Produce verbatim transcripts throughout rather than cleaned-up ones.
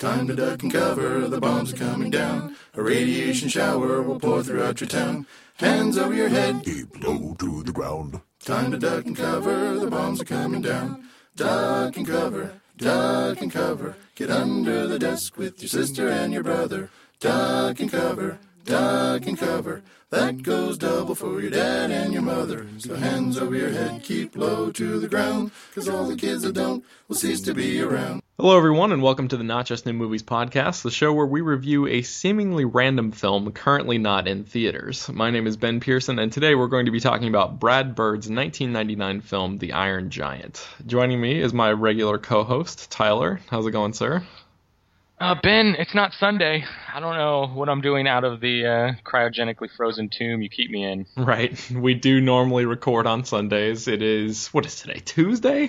Time to duck and cover, the bombs are coming down. A radiation shower will pour throughout your town. Hands over your head, keep low to the ground. Time to duck and cover, the bombs are coming down. Duck and cover, duck and cover. Get under the desk with your sister and your brother. Duck and cover, duck and cover. That goes double for your dad and your mother. So hands over your head, keep low to the ground. Cause all the kids that don't will cease to be around. Hello everyone and welcome to the Not Just New Movies podcast, the show where we review a seemingly random film currently not in theaters. My name is Ben Pearson and today we're going to be talking about Brad Bird's nineteen ninety-nine film, The Iron Giant. Joining me is my regular co-host, Tyler. How's it going, sir? Uh, Ben, it's not Sunday. I don't know what I'm doing out of the uh, cryogenically frozen tomb you keep me in. Right. We do normally record on Sundays. It is, what is today, Tuesday?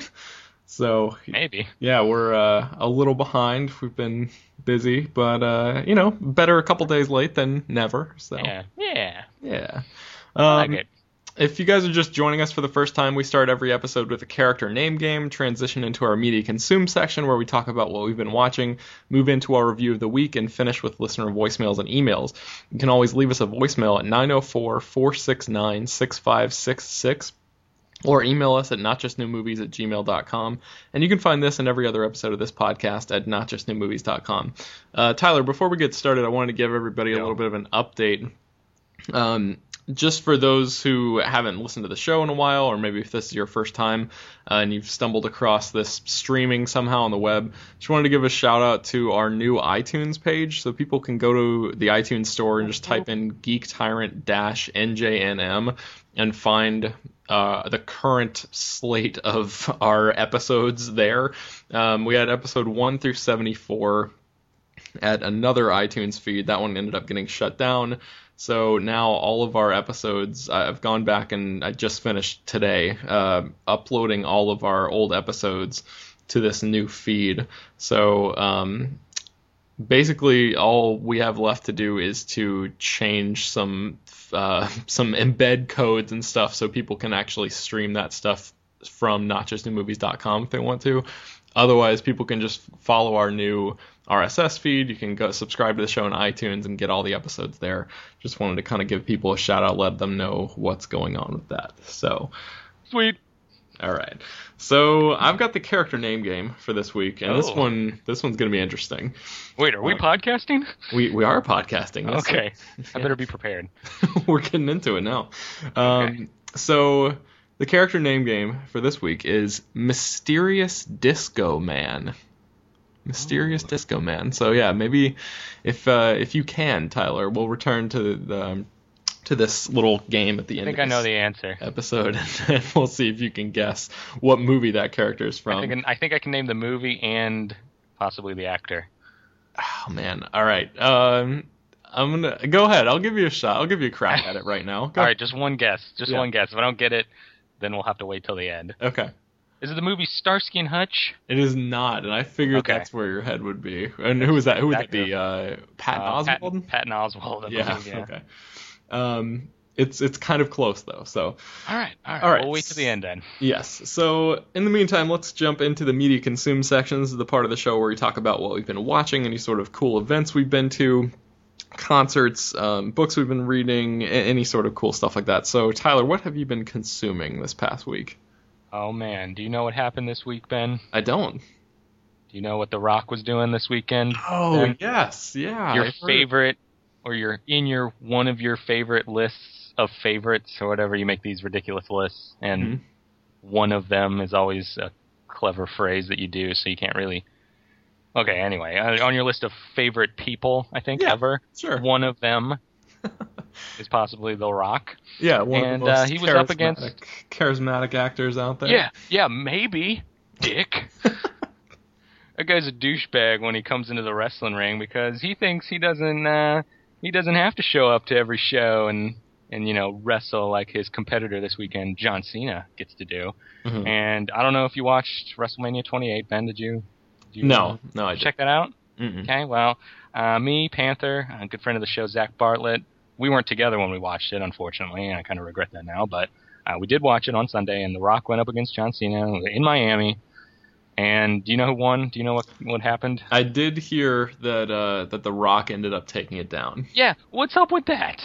So maybe. Yeah, we're uh, a little behind. We've been busy, but, uh, you know, better a couple days late than never. So Yeah, yeah. Yeah. Um, I like it. If you guys are just joining us for the first time, we start every episode with a character name game, transition into our media consume section where we talk about what we've been watching, move into our review of the week, and finish with listener voicemails and emails. You can always leave us a voicemail at nine oh four, four six nine, six five six six or email us at notjustnewmovies at gmail dot com. And you can find this and every other episode of this podcast at not just new movies dot com. Uh, Tyler, before we get started, I wanted to give everybody a little bit of an update. Um... Just for those who haven't listened to the show in a while, or maybe if this is your first time uh, and you've stumbled across this streaming somehow on the web, just wanted to give a shout out to our new iTunes page. So people can go to the iTunes store and just type in Geek Tyrant N J N M and find uh, the current slate of our episodes there. Um, we had episode one through seventy-four at another iTunes feed. That one ended up getting shut down. So now all of our episodes, I've gone back and I just finished today uh, uploading all of our old episodes to this new feed. So um, basically all we have left to do is to change some uh, some embed codes and stuff so people can actually stream that stuff from not just new movies dot com if they want to. Otherwise, people can just follow our new R S S feed. You can go subscribe to the show on iTunes and get all the episodes there. Just wanted to kind of give people a shout out, let them know what's going on with that. So, sweet. All right. So I've got the character name game for this week, and oh. this one, this one's gonna be interesting. Wait, are we uh, podcasting? We we are podcasting. Okay, yeah. I better be prepared. We're getting into it now. Um, okay. So. The character name game for this week is Mysterious Disco Man. Mysterious oh. Disco Man. So yeah, maybe if uh, if you can, Tyler, we'll return to the to this little game at the end. I think of this I know the answer. Episode, and we'll see if you can guess what movie that character is from. I think, I think I can name the movie and possibly the actor. Oh man! All right. Um, I'm gonna go ahead. I'll give you a shot. I'll give you a crack at it right now. Go. All right, just one guess. Just yeah. one guess. If I don't get it, then we'll have to wait till the end. Okay. Is it the movie Starsky and Hutch? It is not, and I figured okay. that's where your head would be. And who was that? Who would that, that be? Uh, Patton uh, Oswalt? Patton, Patton Oswalt. Yeah, yeah. Okay. Um, it's it's kind of close though. So. All right. All right. All right. We'll wait till the end then. Yes. So in the meantime, let's jump into the media consume sections, the part of the show where we talk about what we've been watching, any sort of cool events we've been to, concerts, um, books we've been reading, any sort of cool stuff like that. So, Tyler, what have you been consuming this past week? Oh, man. Do you know what happened this week, Ben? I don't. Do you know what The Rock was doing this weekend? Oh, Ben? yes. Yeah. Your favorite, or your in your one of your favorite lists of favorites, or whatever. You make these ridiculous lists, and mm-hmm. one of them is always a clever phrase that you do, so you can't really... Okay, anyway, on your list of favorite people, I think, yeah, ever, sure. one of them is possibly The Rock. Yeah, one and, of the most uh, he was up against charismatic actors out there. Yeah, yeah, maybe, Dick. That guy's a douchebag when he comes into the wrestling ring because he thinks he doesn't uh, he doesn't have to show up to every show and, and you know, wrestle like his competitor this weekend, John Cena, gets to do. Mm-hmm. And I don't know if you watched WrestleMania twenty-eight, Ben, did you? You, no, no, I didn't. Check that out? Mm-mm. Okay, well, uh, me, Panther, a good friend of the show, Zach Bartlett, we weren't together when we watched it, unfortunately, and I kind of regret that now, but uh, we did watch it on Sunday, and The Rock went up against John Cena in Miami, And do you know who won? Do you know what what happened? I did hear that uh, that The Rock ended up taking it down. Yeah, what's up with that?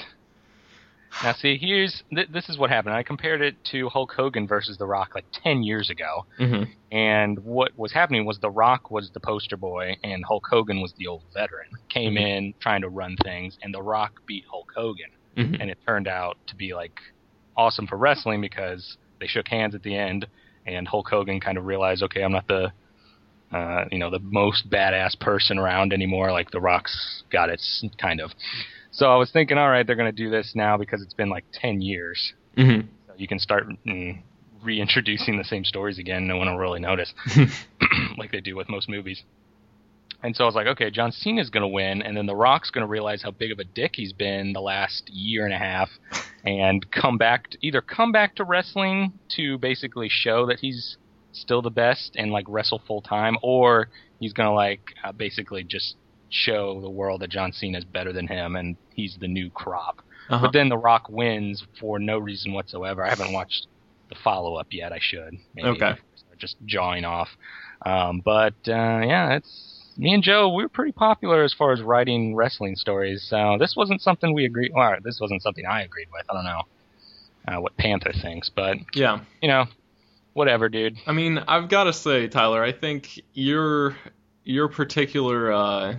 Now, see, here's th- this is what happened. I compared it to Hulk Hogan versus The Rock like ten years ago. Mm-hmm. And what was happening was The Rock was the poster boy, and Hulk Hogan was the old veteran. Came Mm-hmm. in trying to run things, and The Rock beat Hulk Hogan. Mm-hmm. And it turned out to be like awesome for wrestling because they shook hands at the end, and Hulk Hogan kind of realized, okay, I'm not the uh, you know the most badass person around anymore. Like The Rock's got it, kind of. So I was thinking, all right, they're going to do this now because it's been like ten years. Mm-hmm. So you can start mm, reintroducing the same stories again. No one will really notice, like they do with most movies. And so I was like, okay, John Cena's going to win, and then The Rock's going to realize how big of a dick he's been the last year and a half, and come back to, either come back to wrestling to basically show that he's still the best and like wrestle full time, or he's going to like uh, basically just show the world that John Cena is better than him and he's the new crop. Uh-huh. But then The Rock wins for no reason whatsoever. I haven't watched the follow-up yet. I should. Maybe. Okay. Just jawing off. Um, but, uh, yeah, it's me and Joe, we were pretty popular as far as writing wrestling stories. So this wasn't something we agreed, or this wasn't something I agreed with. I don't know uh, what Panther thinks, but, Yeah. you know, whatever, dude. I mean, I've got to say, Tyler, I think your your particular uh,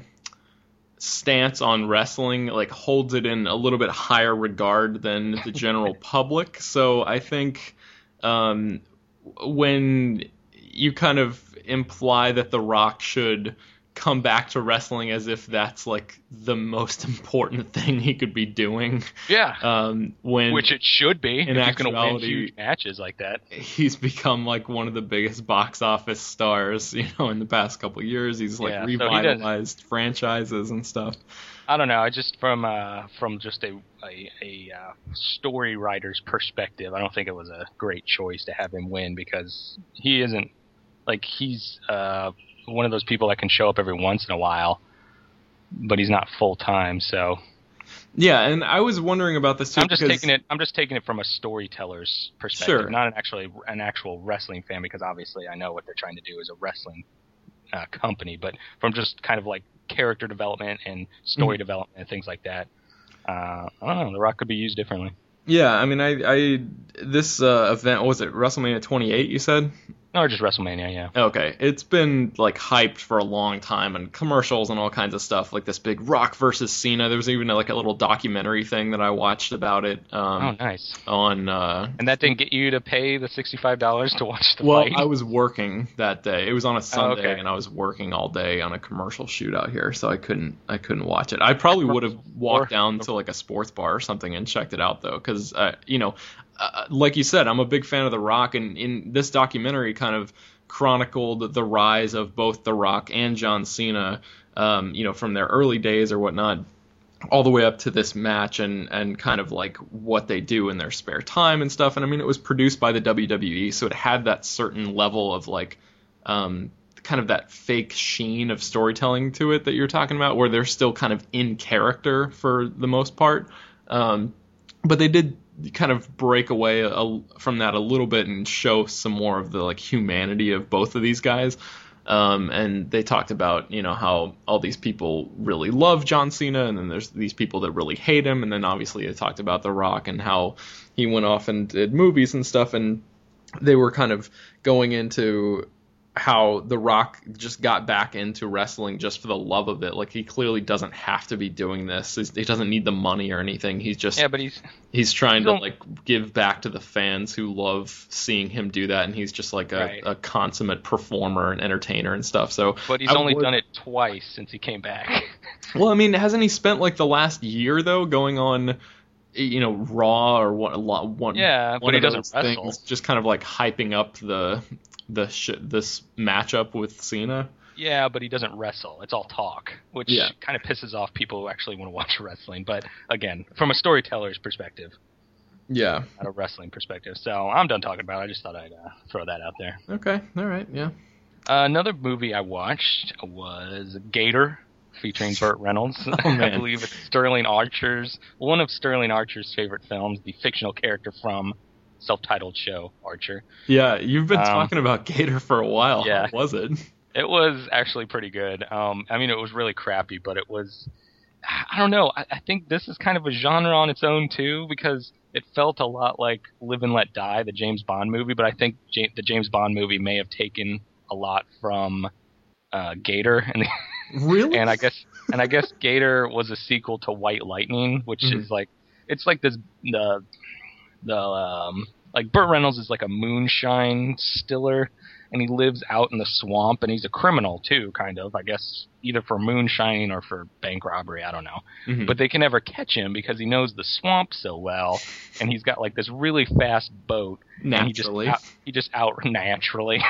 stance on wrestling like holds it in a little bit higher regard than the general public. So I think um, when you kind of imply that The Rock should come back to wrestling as if that's like the most important thing he could be doing. Yeah. Um, when Which it should be. in if he's going to win actuality- huge matches like that. he's become like one of the biggest box office stars, you know, in the past couple of years. He's like Yeah, so he revitalized franchises and stuff. I don't know. I just from uh, from just a a, a uh, story writer's perspective, I don't think it was a great choice to have him win because he isn't like he's uh, one of those people that can show up every once in a while, but he's not full time. So Yeah, and I was wondering about this too. I'm just because, taking it. I'm just taking it from a storyteller's perspective, Sure. not an actually an actual wrestling fan, because obviously I know what they're trying to do as a wrestling uh, company, but from just kind of like character development and story Mhm. development and things like that. Uh, I don't know. The Rock could be used differently. Yeah, I mean, I, I this uh, event, what was it, WrestleMania twenty-eight, you said? Or just WrestleMania, yeah. Okay, it's been like hyped for a long time and commercials and all kinds of stuff, like this big Rock versus Cena. There was even like a little documentary thing that I watched about it. Um, Oh, nice. On uh, And that didn't get you to pay the sixty-five dollars to watch the well, fight? I was working that day. It was on a Sunday, okay. and I was working all day on a commercial shoot out here, so I couldn't I couldn't watch it. I probably would have walked down to like a sports bar or something and checked it out though, because uh, you know, uh, like you said, I'm a big fan of The Rock, and in this documentary kind of chronicled the rise of both The Rock and John Cena, um, you know, from their early days or whatnot, all the way up to this match, and and kind of like what they do in their spare time and stuff. And I mean, it was produced by the W W E, so it had that certain level of like, um, kind of that fake sheen of storytelling to it that you're talking about, where they're still kind of in character for the most part. Um, but they did kind of break away a, from that a little bit and show some more of the like humanity of both of these guys. Um, and they talked about, you know, how all these people really love John Cena, and then there's these people that really hate him. And then obviously they talked about The Rock and how he went off and did movies and stuff. And they were kind of going into how The Rock just got back into wrestling just for the love of it. Like, he clearly doesn't have to be doing this. He's, he doesn't need the money or anything. He's just Yeah, but he's he's trying he's to on- like give back to the fans who love seeing him do that, and he's just like a, Right. a consummate performer and entertainer and stuff. So, but he's I only would- done it twice since he came back. Well, I mean, hasn't he spent like the last year though going on, you know, Raw or what? A lot one. Yeah, one but he of doesn't those wrestle. things, just kind of like hyping up the the sh- this matchup with Cena. Yeah, but he doesn't wrestle. It's all talk, which Yeah. kind of pisses off people who actually want to watch wrestling. But again, from a storyteller's perspective, Yeah. not a wrestling perspective. So I'm done talking about it. I just thought I'd uh, throw that out there. Okay. All right. Yeah. Uh, another movie I watched was Gator, featuring Burt Reynolds. Oh, I man. believe it's Sterling Archer's, one of Sterling Archer's favorite films, the fictional character from self-titled show, Archer. Yeah, you've been Um, talking about Gator for a while. yeah. How was it? It was actually pretty good. Um, I mean, it was really crappy, but it was, I don't know, I, I think this is kind of a genre on its own, too, because it felt a lot like Live and Let Die, the James Bond movie, but I think J- the James Bond movie may have taken a lot from uh, Gator. And, Really? and I guess and I guess Gator was a sequel to White Lightning, which Mhm. is like, it's like this, the, the, um, like Burt Reynolds is like a moonshine stiller, and he lives out in the swamp, and he's a criminal too, kind of, I guess, either for moonshining or for bank robbery, I don't know. Mhm. But they can never catch him because he knows the swamp so well, and he's got like this really fast boat. Naturally. And he just out, he just out naturally.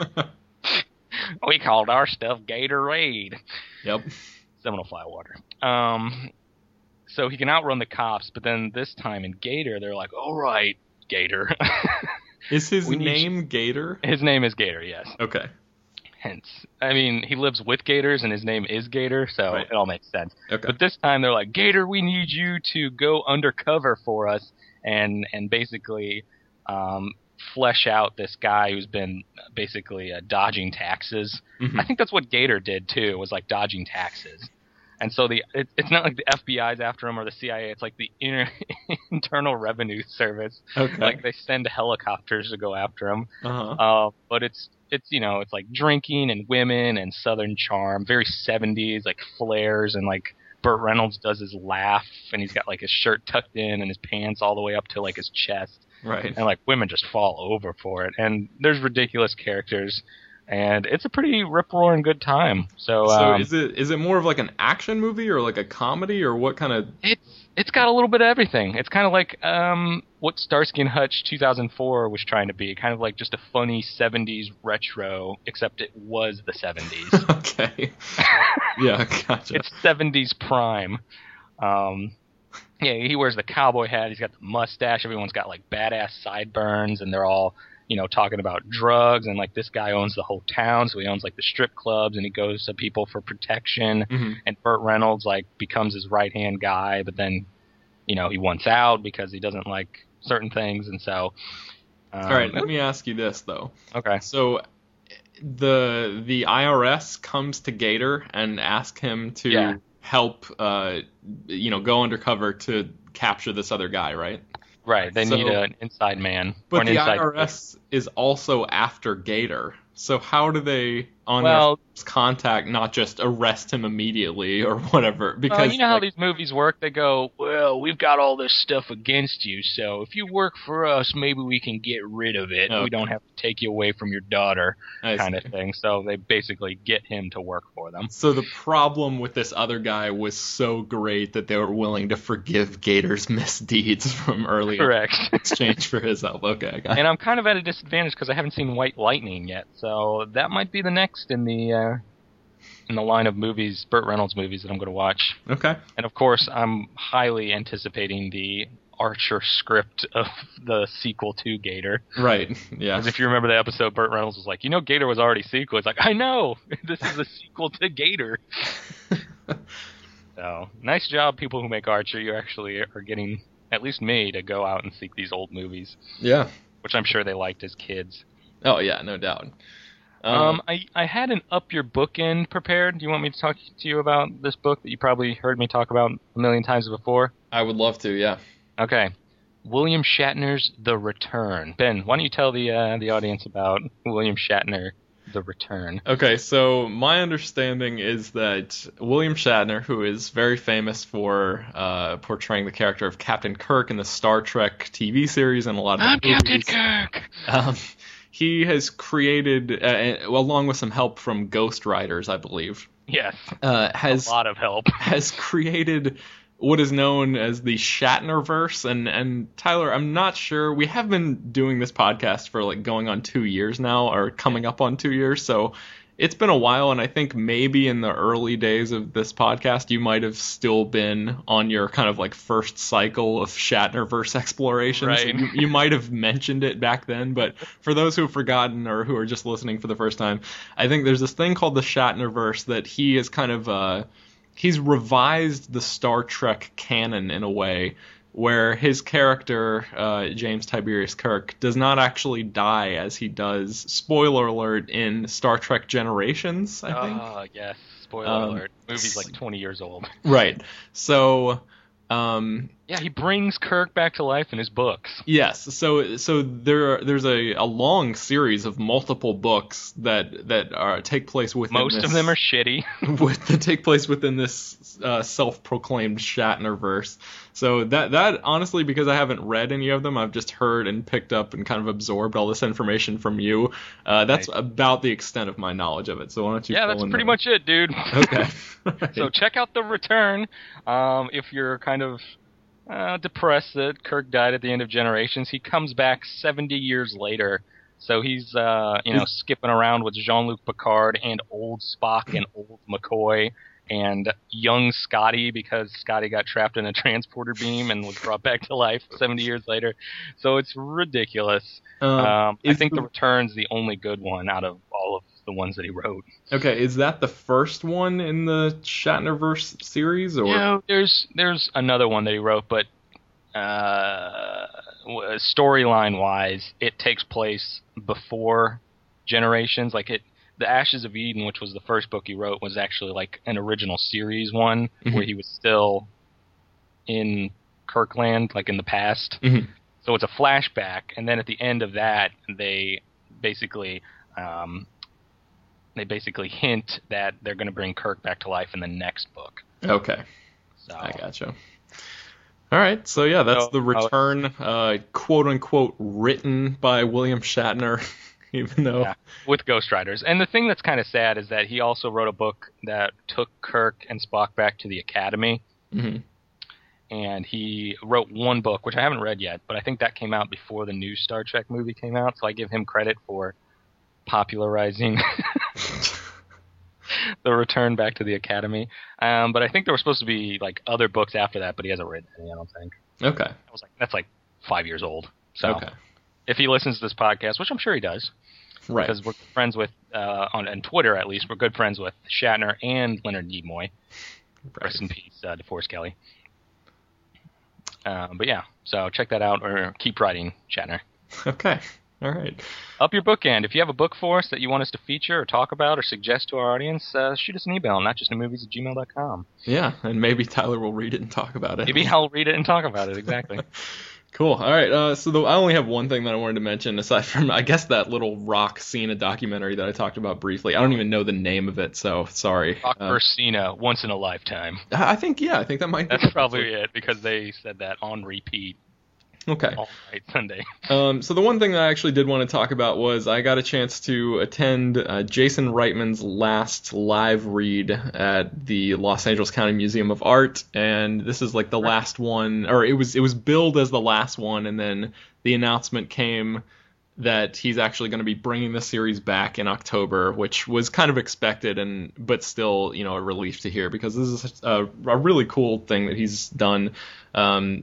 We called our stuff Gatorade. Yep. Seminole Fly Water. Um, so he can outrun the cops, but then this time in Gator, they're like, all right, Gator. Is his We need name Gator? His name is Gator, yes. Okay. Hence. I mean, he lives with gators, and his name is Gator, so Right. it all makes sense. Okay. But this time they're like, Gator, we need you to go undercover for us and and basically um, flesh out this guy who's been basically uh, dodging taxes. Mhm. I think that's what Gator did, too, was like dodging taxes. And so the it, it's not like the F B I's after him or the C I A. It's like the inter, Internal Revenue Service. Okay. Like they send helicopters to go after him. Uh-huh. Uh, but it's it's you know it's like drinking and women and Southern charm, very seventies, like flares, and like Burt Reynolds does his laugh, and he's got like his shirt tucked in and his pants all the way up to like his chest, Right. and like women just fall over for it. And there's ridiculous characters, and it's a pretty rip roaring good time. So, So um, is it is it more of like an action movie or like a comedy or what kind of? it's it's got a little bit of everything. It's kind of like um, what Starsky and Hutch two thousand four was trying to be, kind of like just a funny seventies retro, except it was the seventies. Okay. Yeah, gotcha. It's seventies prime. Um, yeah, he wears the cowboy hat. He's got the mustache. Everyone's got like badass sideburns, and they're all, you know, talking about drugs. And like this guy owns the whole town, so he owns like the strip clubs, and he goes to people for protection. Mhm. And Burt Reynolds like becomes his right hand guy, but then, you know, he wants out because he doesn't like certain things, and so. Um, All right, let me ask you this though. Okay. So the the I R S comes to Gator and ask him to Yeah. help, uh, you know, go undercover to capture this other guy, right? Right. They So- need an inside man. or But an the inside I R S is also after Gator. So how do they, on Well- their first contact, not just arrest him immediately or whatever? Because Well, you know how like, these movies work? They go, well, we've got all this stuff against you, so if you work for us, maybe we can get rid of it. Okay. We don't have to take you away from your daughter, I kind see. of thing. So they basically get him to work for them. So the problem with this other guy was so great that they were willing to forgive Gator's misdeeds from earlier Correct. in exchange for his help. Okay, I got it. And I'm kind of at a disadvantage because I haven't seen White Lightning yet, so that might be the next in the uh, in the line of movies, Burt Reynolds movies that I'm going to watch. Okay. And of course, I'm highly anticipating the Archer script of the sequel to Gator. Right. Yeah. Because if you remember the episode, Burt Reynolds was like, you know, Gator was already sequel. It's like, I know, this is a sequel to Gator. So, nice job, people who make Archer. You actually are getting, at least me, to go out and seek these old movies, Yeah. which I'm sure they liked as kids. Oh yeah, no doubt. Um, Um, I, I had an Up Your Bookend prepared. Do you want me to talk to you about this book that you probably heard me talk about a million times before? I would love to. Yeah. Okay. William Shatner's The Return. Ben, why don't you tell the uh, the audience about William Shatner, The Return? Okay, so my understanding is that William Shatner, who is very famous for uh, portraying the character of Captain Kirk in the Star Trek T V series and a lot of I'm movies, Captain Kirk! Um, he has created, uh, along with some help from ghostwriters, I believe, Yes, uh, has a lot of help. has created what is known as the Shatnerverse. And, and Tyler, I'm not sure. We have been doing this podcast for like going on two years now, or coming up on two years. So it's been a while. And I think maybe in the early days of this podcast, you might have still been on your kind of like first cycle of Shatnerverse exploration. So Right. you, you might have mentioned it back then. But for those who have forgotten or who are just listening for the first time, I think there's this thing called the Shatnerverse that he is kind of, uh, he's revised the Star Trek canon in a way where his character, uh, James Tiberius Kirk, does not actually die as he does, spoiler alert, in Star Trek Generations, I think. Oh, yes. Spoiler Um, alert. Movie's like twenty years old. Right. So, um, Yeah, he brings Kirk back to life in his books. yes. So, so there, there's a, a long series of multiple books that that are take place within Most this, of them are shitty. with, that take place within this uh, self-proclaimed Shatnerverse. So that that honestly, because I haven't read any of them, I've just heard and picked up and kind of absorbed all this information from you. Uh, that's Nice. about the extent of my knowledge of it. So why don't you? Yeah, fill that's in pretty there? much it, dude. Okay. Right. So check out The Return um, if you're kind of uh, depressed that Kirk died at the end of Generations. He comes back seventy years later. So he's, uh, you know, Is- skipping around with Jean-Luc Picard and old Spock and old McCoy and young Scotty, because Scotty got trapped in a transporter beam and was brought back to life seventy years later. So it's ridiculous. Um, Um, I is think the- The Return's the only good one out of all of the ones that he wrote. Okay, is that the first one in the Shatnerverse series, or No, there's there's another one that he wrote, but uh, w- storyline wise, it takes place before Generations. Like it, the Ashes of Eden, which was the first book he wrote, was actually like an original series one Mhm. where he was still in Kirkland, like in the past. Mhm. So it's a flashback, and then at the end of that, they basically um, they basically hint that they're going to bring Kirk back to life in the next book. Okay, So I gotcha. All right, so yeah, that's So, The uh, Return, uh, quote unquote, written by William Shatner, even though. Yeah, with Ghost Riders. And the thing that's kind of sad is that he also wrote a book that took Kirk and Spock back to the Academy. Mhm. And he wrote one book, which I haven't read yet, but I think that came out before the new Star Trek movie came out, so I give him credit for popularizing the return back to the Academy. Um, but I think there were supposed to be like other books after that, but he hasn't written any, I don't think. Okay. I was like, that's like five years old. So Okay. if he listens to this podcast, which I'm sure he does, Right. because we're friends with, uh, on, on Twitter at least, we're good friends with Shatner and Leonard Nimoy. Right. Rest in peace, uh, DeForest Kelly. Um, but yeah, so check that out, or keep writing, Shatner. Okay. All right. Up your bookend. If you have a book for us that you want us to feature or talk about or suggest to our audience, uh, shoot us an email, notjustmovies at gmail dot com. Yeah, and maybe Tyler will read it and talk about it. Maybe I'll read it and talk about it, exactly. Cool. All right. Uh, so the, I only have one thing that I wanted to mention aside from, I guess, that little rock Cena documentary that I talked about briefly. I don't even know the name of it, so sorry. Rock Uh, versus Cena, once in a lifetime. I think, yeah, I think that might be. That's probably it, because they said that on repeat Okay. all night Sunday. Um, so the one thing that I actually did want to talk about was I got a chance to attend uh, Jason Reitman's last live read at the Los Angeles County Museum of Art, and this is like the last one, or it was it was billed as the last one, and then the announcement came that he's actually going to be bringing the series back in October, which was kind of expected, and but still, you know, a relief to hear, because this is a, a really cool thing that he's done. Um,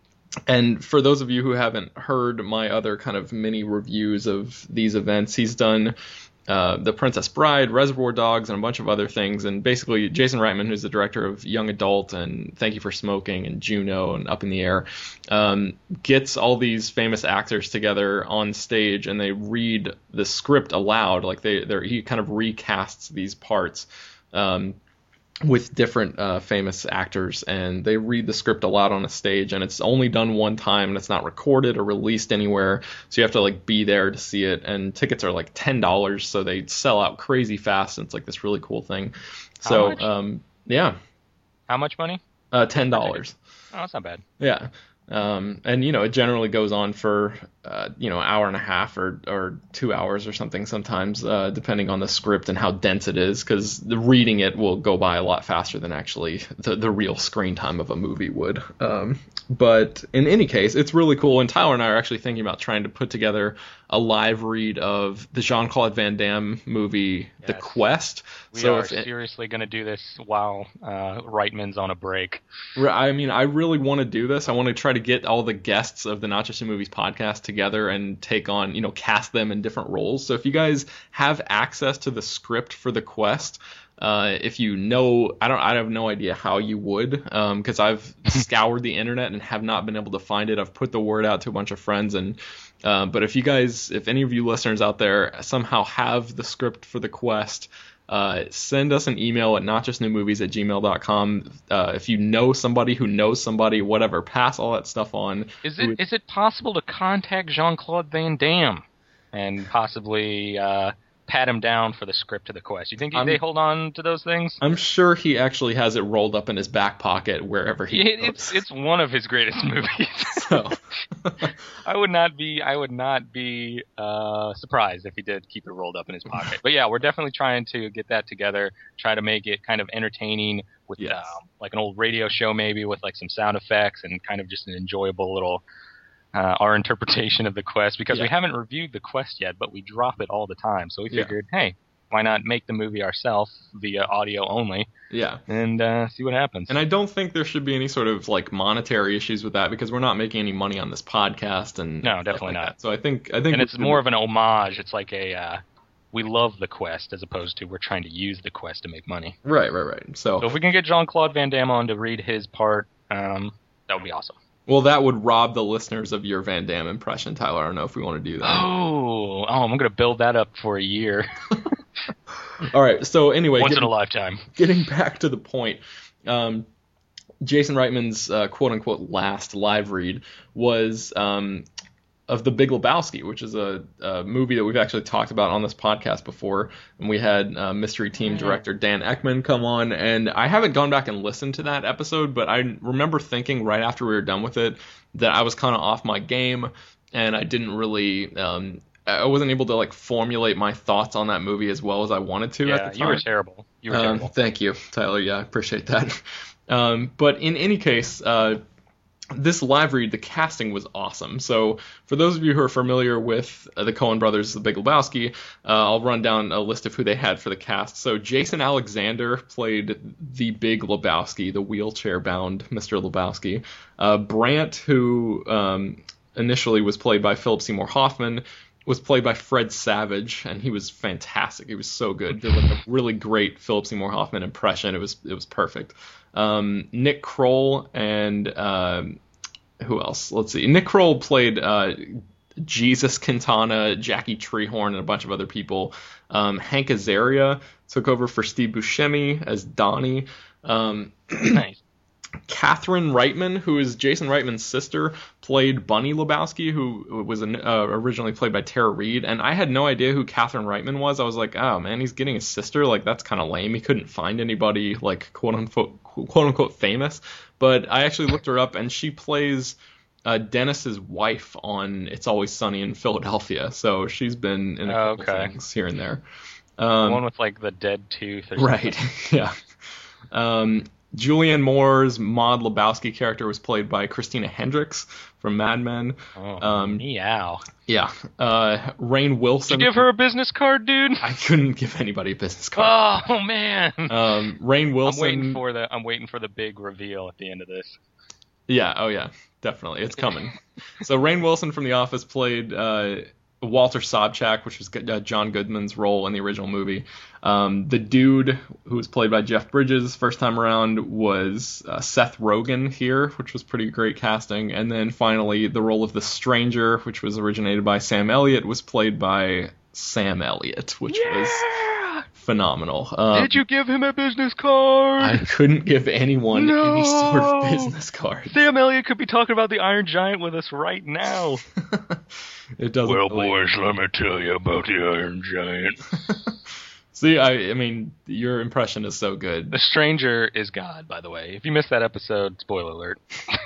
And for those of you who haven't heard my other kind of mini reviews of these events, he's done uh, The Princess Bride, Reservoir Dogs, and a bunch of other things. And basically, Jason Reitman, who's the director of Young Adult and Thank You for Smoking and Juno and Up in the Air, um, gets all these famous actors together on stage, and they read the script aloud. Like they, they're, he kind of recasts these parts. Um, with different uh, famous actors, and they read the script aloud on a stage, and it's only done one time, and it's not recorded or released anywhere, so you have to like be there to see it, and tickets are like ten dollars, so they sell out crazy fast, and it's like this really cool thing. How So much? um, yeah, How much money? uh, ten dollars. Oh, that's not bad. Yeah. Um, and, you know, it generally goes on for, uh, you know, an hour and a half or, or two hours or something sometimes, uh, depending on the script and how dense it is, because the reading it will go by a lot faster than actually the, the real screen time of a movie would. Um, but in any case, it's really cool. And Tyler and I are actually thinking about trying to put together a live read of the Jean-Claude Van Damme movie, The Yes. Quest. We so are if it, seriously going to do this while uh, Reitman's on a break. I mean, I really want to do this. I want to try to get all the guests of the Not Just in Movies podcast together and take on, you know, cast them in different roles. So if you guys have access to the script for The Quest, Uh, if you know, I don't, I have no idea how you would, because um, I've scoured the internet and have not been able to find it. I've put the word out to a bunch of friends, and uh, but if you guys, if any of you listeners out there somehow have the script for the quest, uh, send us an email at notjustnewmovies at gmail dot com. Uh, if you know somebody who knows somebody, whatever, pass all that stuff on. Is it, is it possible to contact Jean-Claude Van Damme and possibly uh, pat him down for the script to the quest? You think I'm, they hold on to those things? I'm sure he actually has it rolled up in his back pocket wherever he it, goes. It's it's one of his greatest movies. So I would not be I would not be uh, surprised if he did keep it rolled up in his pocket. But yeah, we're definitely trying to get that together, try to make it kind of entertaining with yes. um, like an old radio show maybe with like some sound effects and kind of just an enjoyable little Uh, our interpretation of the quest, because yeah. we haven't reviewed the quest yet, but we drop it all the time. So we Yeah. figured, hey, why not make the movie ourselves via audio only Yeah. and uh, see what happens. And I don't think there should be any sort of like monetary issues with that, because we're not making any money on this podcast. And No, stuff definitely like not. that. So I think I think and it's we're- more of an homage. It's like a uh, we love the quest as opposed to we're trying to use the quest to make money. right, right, right. So, So if we can get Jean-Claude Van Damme on to read his part, um, that would be awesome. well, that would rob the listeners of your Van Damme impression, Tyler. I don't know if we want to do that. Oh, oh, I'm going to build that up for a year. All right. So anyway, Once getting, in a lifetime. getting back to the point, um, Jason Reitman's uh, quote unquote last live read was um, of The Big Lebowski, which is a, a movie that we've actually talked about on this podcast before. And we had uh, Mystery Team director Dan Ekman come on, and I haven't gone back and listened to that episode, but I remember thinking right after we were done with it that I was kind of off my game, and I didn't really, um, I wasn't able to like formulate my thoughts on that movie as well as I wanted to Yeah, at the time. you were terrible. You were Um, terrible. Thank you, Tyler. Yeah, I appreciate that. Um, but in any case, uh, this live read, the casting was awesome. So for those of you who are familiar with uh, the Coen brothers, The Big Lebowski, uh, I'll run down a list of who they had for the cast. So Jason Alexander played the Big Lebowski, the wheelchair-bound Mister Lebowski. Uh, Brant, who um, initially was played by Philip Seymour Hoffman, was played by Fred Savage, and he was fantastic. He was so good. Did like a really great Philip Seymour Hoffman impression. It was it was perfect. Um, Nick Kroll and um, who else? Let's see. Nick Kroll played uh, Jesus Quintana, Jackie Treehorn, and a bunch of other people. Um, Hank Azaria took over for Steve Buscemi as Donnie. Um, Nice. Catherine Reitman, who is Jason Reitman's sister, played Bunny Lebowski, who was an, uh, originally played by Tara Reid. And I had no idea who Catherine Reitman was. I was like, oh man, he's getting a sister. Like, that's kind of lame. He couldn't find anybody like quote unquote quote unquote famous. But I actually looked her up, and she plays uh, Dennis's wife on It's Always Sunny in Philadelphia. So she's been in a couple Okay. things here and there. The Um, one with like the dead tooth or something. Right. Yeah. Um, Julianne Moore's Maud Lebowski character was played by Christina Hendricks from Mad Men. Oh, Um, meow. Yeah. Uh, Rainn Wilson. Did you give her a business card, dude? I couldn't give anybody a business card. Oh man. Um, Rainn I'm Wilson. waiting for the I'm waiting for the big reveal at the end of this. Yeah. Oh yeah. Definitely. It's coming. So Rainn Wilson from The Office played uh, Walter Sobchak, which was uh, John Goodman's role in the original movie. Um, the dude who was played by Jeff Bridges first time around was uh, Seth Rogen here, which was pretty great casting. And then finally, the role of the stranger, which was originated by Sam Elliott, was played by Sam Elliott, which was phenomenal. Um, Did you give him a business card? I couldn't give anyone No! any sort of business card. Sam Elliott could be talking about the Iron Giant with us right now. It doesn't. Well, really- boys, let me tell you about the Iron Giant. See, I, I mean, your impression is so good. The Stranger is God, by the way. If you missed that episode, spoiler alert.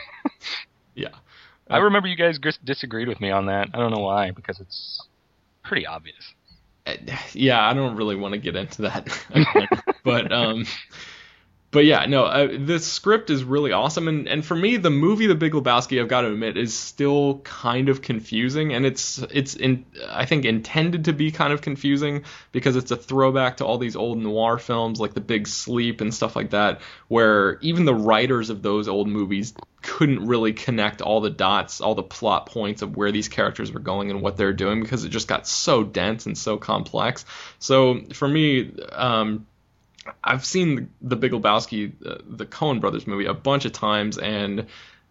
Yeah. I remember you guys dis- disagreed with me on that. I don't know why, because it's pretty obvious. Yeah, I don't really want to get into that again. but um but yeah, no, uh, the script is really awesome, and and for me, the movie The Big Lebowski, I've got to admit, is still kind of confusing, and it's it's in I think intended to be kind of confusing because it's a throwback to all these old noir films like The Big Sleep and stuff like that, where even the writers of those old movies couldn't really connect all the dots, all the plot points of where these characters were going and what they're doing, because it just got so dense and so complex. So for me, um, I've seen The Big Lebowski, uh, the Coen Brothers movie, a bunch of times, and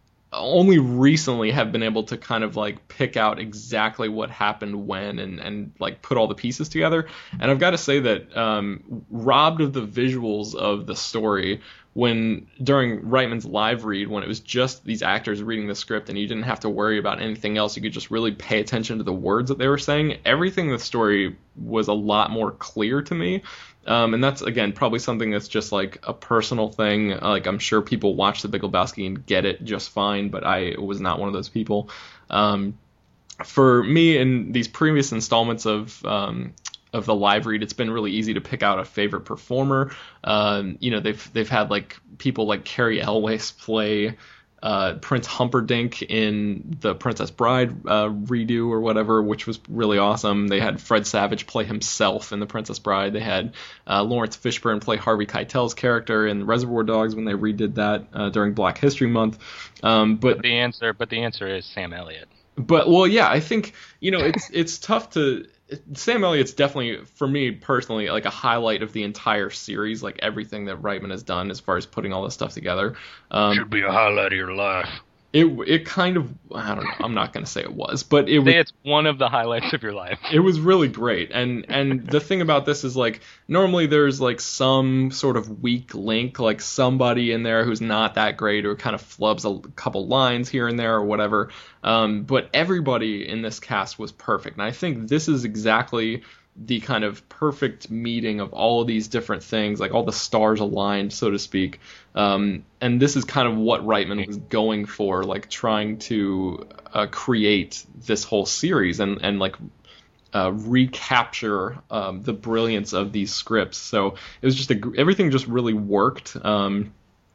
only recently have been able to kind of like pick out exactly what happened when and, and like put all the pieces together. And I've got to say that um, robbed of the visuals of the story, when during Reitman's live read, when it was just these actors reading the script and you didn't have to worry about anything else, you could just really pay attention to the words that they were saying. Everything in the story was a lot more clear to me. Um, and that's, again, probably something that's just like a personal thing. Like, I'm sure people watch The Big Lebowski and get it just fine, but I was not one of those people. Um, for me, in these previous installments of um, of the live read, it's been really easy to pick out a favorite performer. Um, you know, they've they've had like people like Carrie Elwes play Uh, Prince Humperdinck in the Princess Bride uh, redo or whatever, which was really awesome. They had Fred Savage play himself in the Princess Bride. They had uh, Lawrence Fishburne play Harvey Keitel's character in Reservoir Dogs when they redid that uh, during Black History Month. Um, but, but the answer, but the answer is Sam Elliott. But well, yeah, I think you know it's it's tough to. Sam Elliott's definitely, for me personally, like a highlight of the entire series, like everything that Reitman has done as far as putting all this stuff together. Um, Should be a highlight of your life. It it kind of, I don't know, I'm not going to say it was, but it was. Say it's one of the highlights of your life. It was really great. And and the thing about this is, like, normally there's like some sort of weak link, like somebody in there who's not that great or kind of flubs a couple lines here and there or whatever. Um, but everybody in this cast was perfect. And I think this is exactly the kind of perfect meeting of all of these different things, like all the stars aligned, so to speak. Um, and this is kind of what Reitman was going for, like trying to uh, create this whole series and, and like uh, recapture um, the brilliance of these scripts. So it was just a, everything just really worked. Um,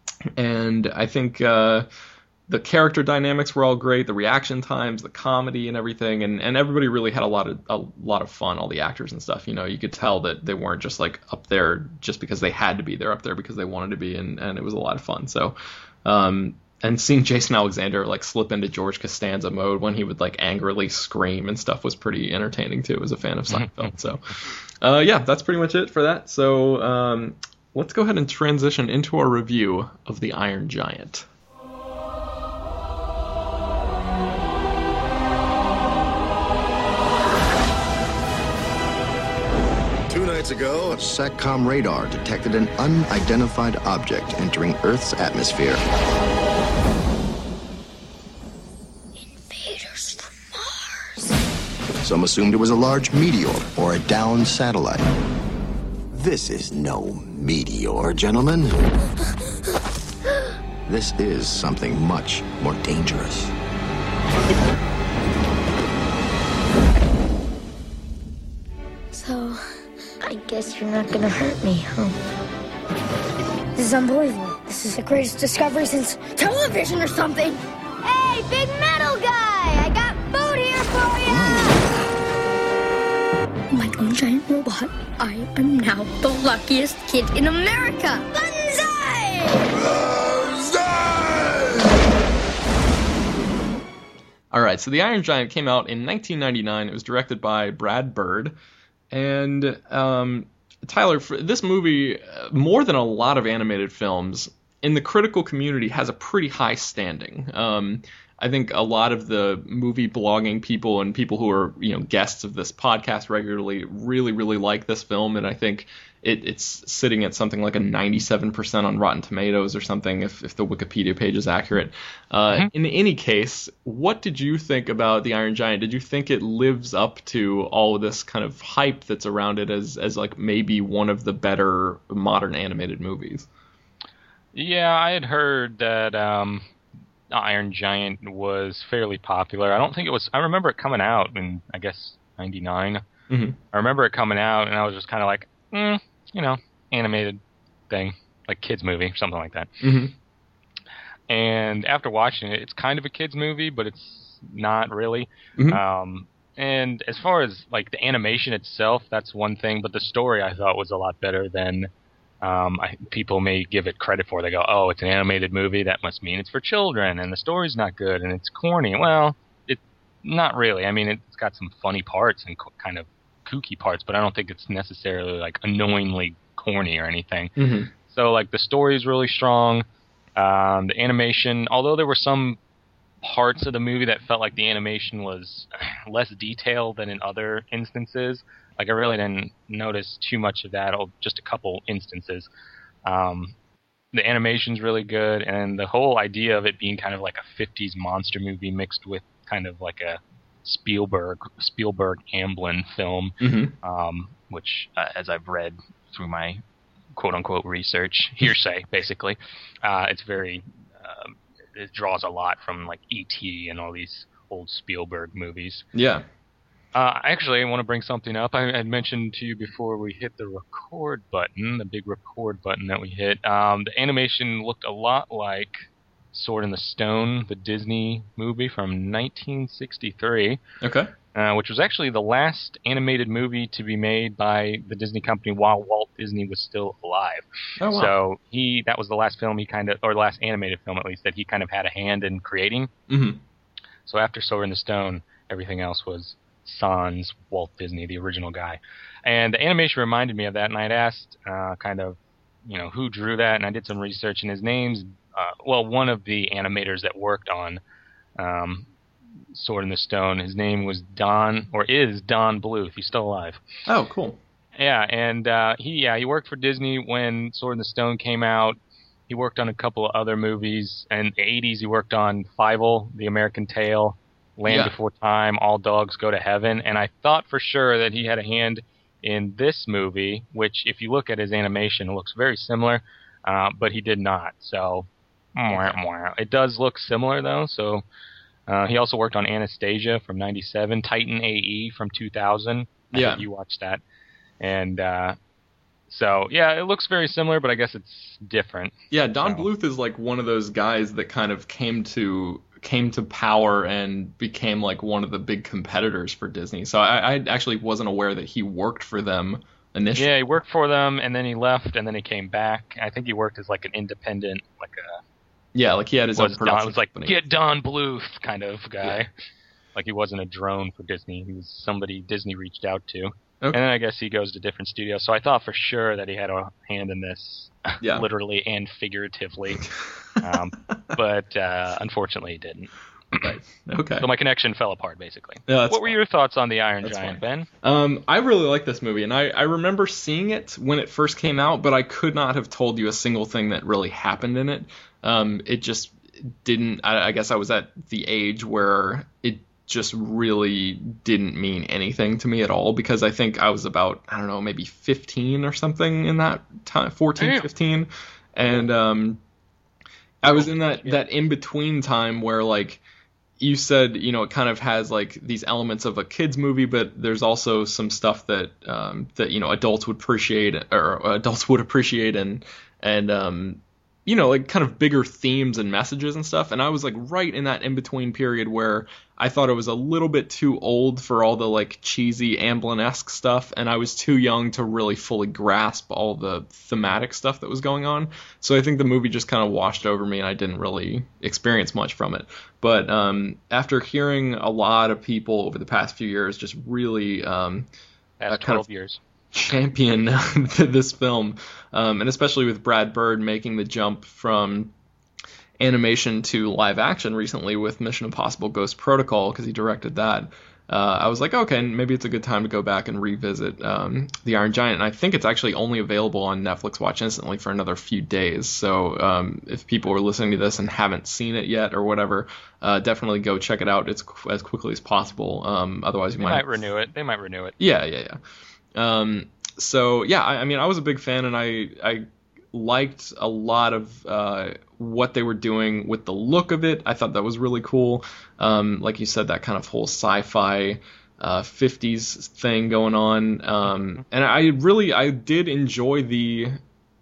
and I think uh, the character dynamics were all great, the reaction times, the comedy and everything, and, and everybody really had a lot of a lot of fun, all the actors and stuff. You know, you could tell that they weren't just like up there just because they had to be. They're up there because they wanted to be, and, and it was a lot of fun. So, um, and seeing Jason Alexander like slip into George Costanza mode when he would like angrily scream and stuff was pretty entertaining too, as a fan of Seinfeld. So, uh, yeah, that's pretty much it for that. So, um, let's go ahead and transition into our review of The Iron Giant. Ago, SATCOM radar detected an unidentified object entering Earth's atmosphere. Invaders from Mars. Some assumed it was a large meteor or a downed satellite. This is no meteor, gentlemen. This is something much more dangerous. So, I guess you're not gonna hurt me, huh? This is unbelievable. This is the greatest discovery since television or something. Hey, big metal guy! I got food here for you! My own giant robot. I am now the luckiest kid in America. Banzai! All right, so The Iron Giant came out in nineteen ninety-nine. It was directed by Brad Bird. And um, Tyler, for this movie, more than a lot of animated films, in the critical community has a pretty high standing. Um, I think a lot of the movie blogging people and people who are, you know, guests of this podcast regularly really, really like this film. And I think it, it's sitting at something like a ninety-seven percent on Rotten Tomatoes or something, if, if the Wikipedia page is accurate. Uh, mm-hmm. In any case, what did you think about The Iron Giant? Did you think it lives up to all of this kind of hype that's around it as, as like maybe one of the better modern animated movies? Yeah, I had heard that um, Iron Giant was fairly popular. I don't think it was. I remember it coming out in, I guess, ninety-nine. Mm-hmm. I remember it coming out, and I was just kind of like, mm, you know, animated thing, like kids movie, something like that. Mm-hmm. And after watching it, it's kind of a kids movie, but it's not really. Mm-hmm. Um, and as far as like the animation itself, that's one thing, but the story I thought was a lot better than um, I, people may give it credit for. They go, "Oh, it's an animated movie. That must mean it's for children, and the story's not good, and it's corny." Well, it not really. I mean, it's got some funny parts and co- kind of kooky parts, but I don't think it's necessarily like annoyingly corny or anything. Mm-hmm. So like the story is really strong. Um, the animation, although there were some parts of the movie that felt like the animation was less detailed than in other instances. Like I really didn't notice too much of that, or just a couple instances. Um, the animation's really good, and the whole idea of it being kind of like a fifties monster movie mixed with kind of like a Spielberg Spielberg Amblin film, Mm-hmm. um, which, uh, as I've read through my quote-unquote research, hearsay, basically, uh, it's very... Um, it draws a lot from like E T and all these old Spielberg movies. Yeah. Uh, actually, I want to bring something up. I had mentioned to you before we hit the record button, the big record button that we hit. Um, the animation looked a lot like Sword in the Stone, the Disney movie from nineteen sixty-three. Okay. Uh, which was actually the last animated movie to be made by the Disney company while Walt Disney was still alive. Oh, wow. So he that was the last film he kind of, or the last animated film at least, that he kind of had a hand in creating. Mm-hmm. So after Sword in the Stone, everything else was sans Walt Disney, the original guy. And the animation reminded me of that, and I'd asked uh, kind of, you know, who drew that, and I did some research, and his name's, uh, well, one of the animators that worked on um, Sword in the Stone, his name was Don, or is Don Bluth. He's still alive. Oh, cool. Yeah, and uh, he yeah he worked for Disney when Sword in the Stone came out. He worked on a couple of other movies. In the eighties, he worked on Fievel, The American Tale, Land Yeah. Before Time, All Dogs Go to Heaven. And I thought for sure that he had a hand in this movie, which, if you look at his animation, it looks very similar, uh, but he did not. So, mwah, mwah. It does look similar, though, so... Uh, he also worked on Anastasia from ninety-seven, Titan A E from two thousand. I Yeah. think you watched that. And uh, so, yeah, it looks very similar, but I guess it's different. Yeah, Don So- Bluth is like one of those guys that kind of came to came to power and became like one of the big competitors for Disney. So I, I actually wasn't aware that he worked for them initially. Yeah, he worked for them, and then he left, and then he came back. I think he worked as like an independent, like a Yeah, like he had his own was Don, production it was like company. get Don Bluth kind of guy. Yeah. Like he wasn't a drone for Disney. He was somebody Disney reached out to. Okay. And then I guess he goes to different studios. So I thought for sure that he had a hand in this, Yeah. literally and figuratively. um, but uh, unfortunately, he didn't. Right. Okay. So my connection fell apart, basically. Yeah, that's what were fine. your thoughts on the Iron That's Giant, fine. Ben? Um, I really like this movie, and I, I remember seeing it when it first came out, but I could not have told you a single thing that really happened in it. Um, it just didn't. I, I guess I was at the age where it just really didn't mean anything to me at all, because I think I was about, I don't know, maybe fifteen or something in that time, fourteen, Damn. fifteen, and um, I was in that that in between time where, like, you said, you know, it kind of has like these elements of a kids movie, but there's also some stuff that um, that you know adults would appreciate, or adults would appreciate, and and um, you know, like kind of bigger themes and messages and stuff. And I was like right in that in between period where I thought it was a little bit too old for all the like cheesy Amblin-esque stuff, and I was too young to really fully grasp all the thematic stuff that was going on. So I think the movie just kind of washed over me, and I didn't really experience much from it. But um, after hearing a lot of people over the past few years just really um, Past uh, kind twelve of years. champion this film, um, and especially with Brad Bird making the jump from animation to live action recently with Mission Impossible Ghost Protocol, because he directed that. Uh, I was like, okay, maybe it's a good time to go back and revisit um, The Iron Giant. And I think it's actually only available on Netflix Watch Instantly for another few days. So um, if people are listening to this and haven't seen it yet or whatever, uh, definitely go check it out as, as quickly as possible. Um, otherwise, you They might might renew it. They might renew it. yeah, yeah, yeah. Um, so yeah, I, I mean, I was a big fan, and I I liked a lot of uh, what they were doing with the look of it. I thought that was really cool. Um, like you said, that kind of whole sci-fi uh, fifties thing going on. Um, and I really, I did enjoy the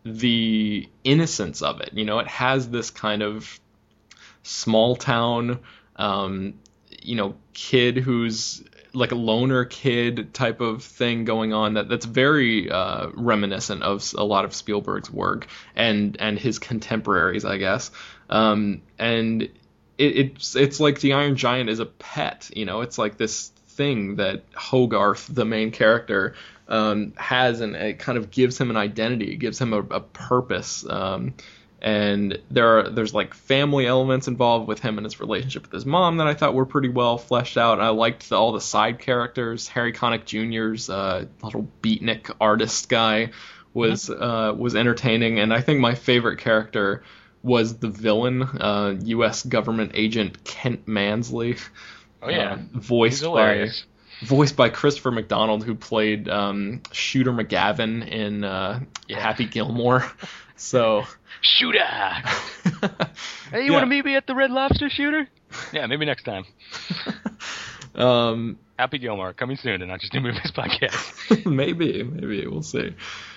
the innocence of it. You know, it has this kind of small town, um, you know, kid who's like a loner kid type of thing going on that that's very uh, reminiscent of a lot of Spielberg's work and and his contemporaries, I guess. Um, and it, it's it's like the Iron Giant is a pet, you know. It's like this thing that Hogarth, the main character, um, has, and it kind of gives him an identity, it gives him a, a purpose. Um, and there are there's like family elements involved with him and his relationship with his mom that I thought were pretty well fleshed out. I liked the, all the side characters. Harry Connick Junior's uh, little beatnik artist guy was uh, was entertaining, and I think my favorite character was the villain, uh, U S government agent Kent Mansley. Oh yeah, uh, voiced by voiced by Christopher McDonald, who played um, Shooter McGavin in uh, Yeah. Happy Gilmore. So. Shooter! Hey, you Yeah. want to meet me at the Red Lobster, Shooter? Yeah, maybe next time. um, Happy Gilmore, coming soon, and not just New Movies Podcast. maybe, maybe we'll see.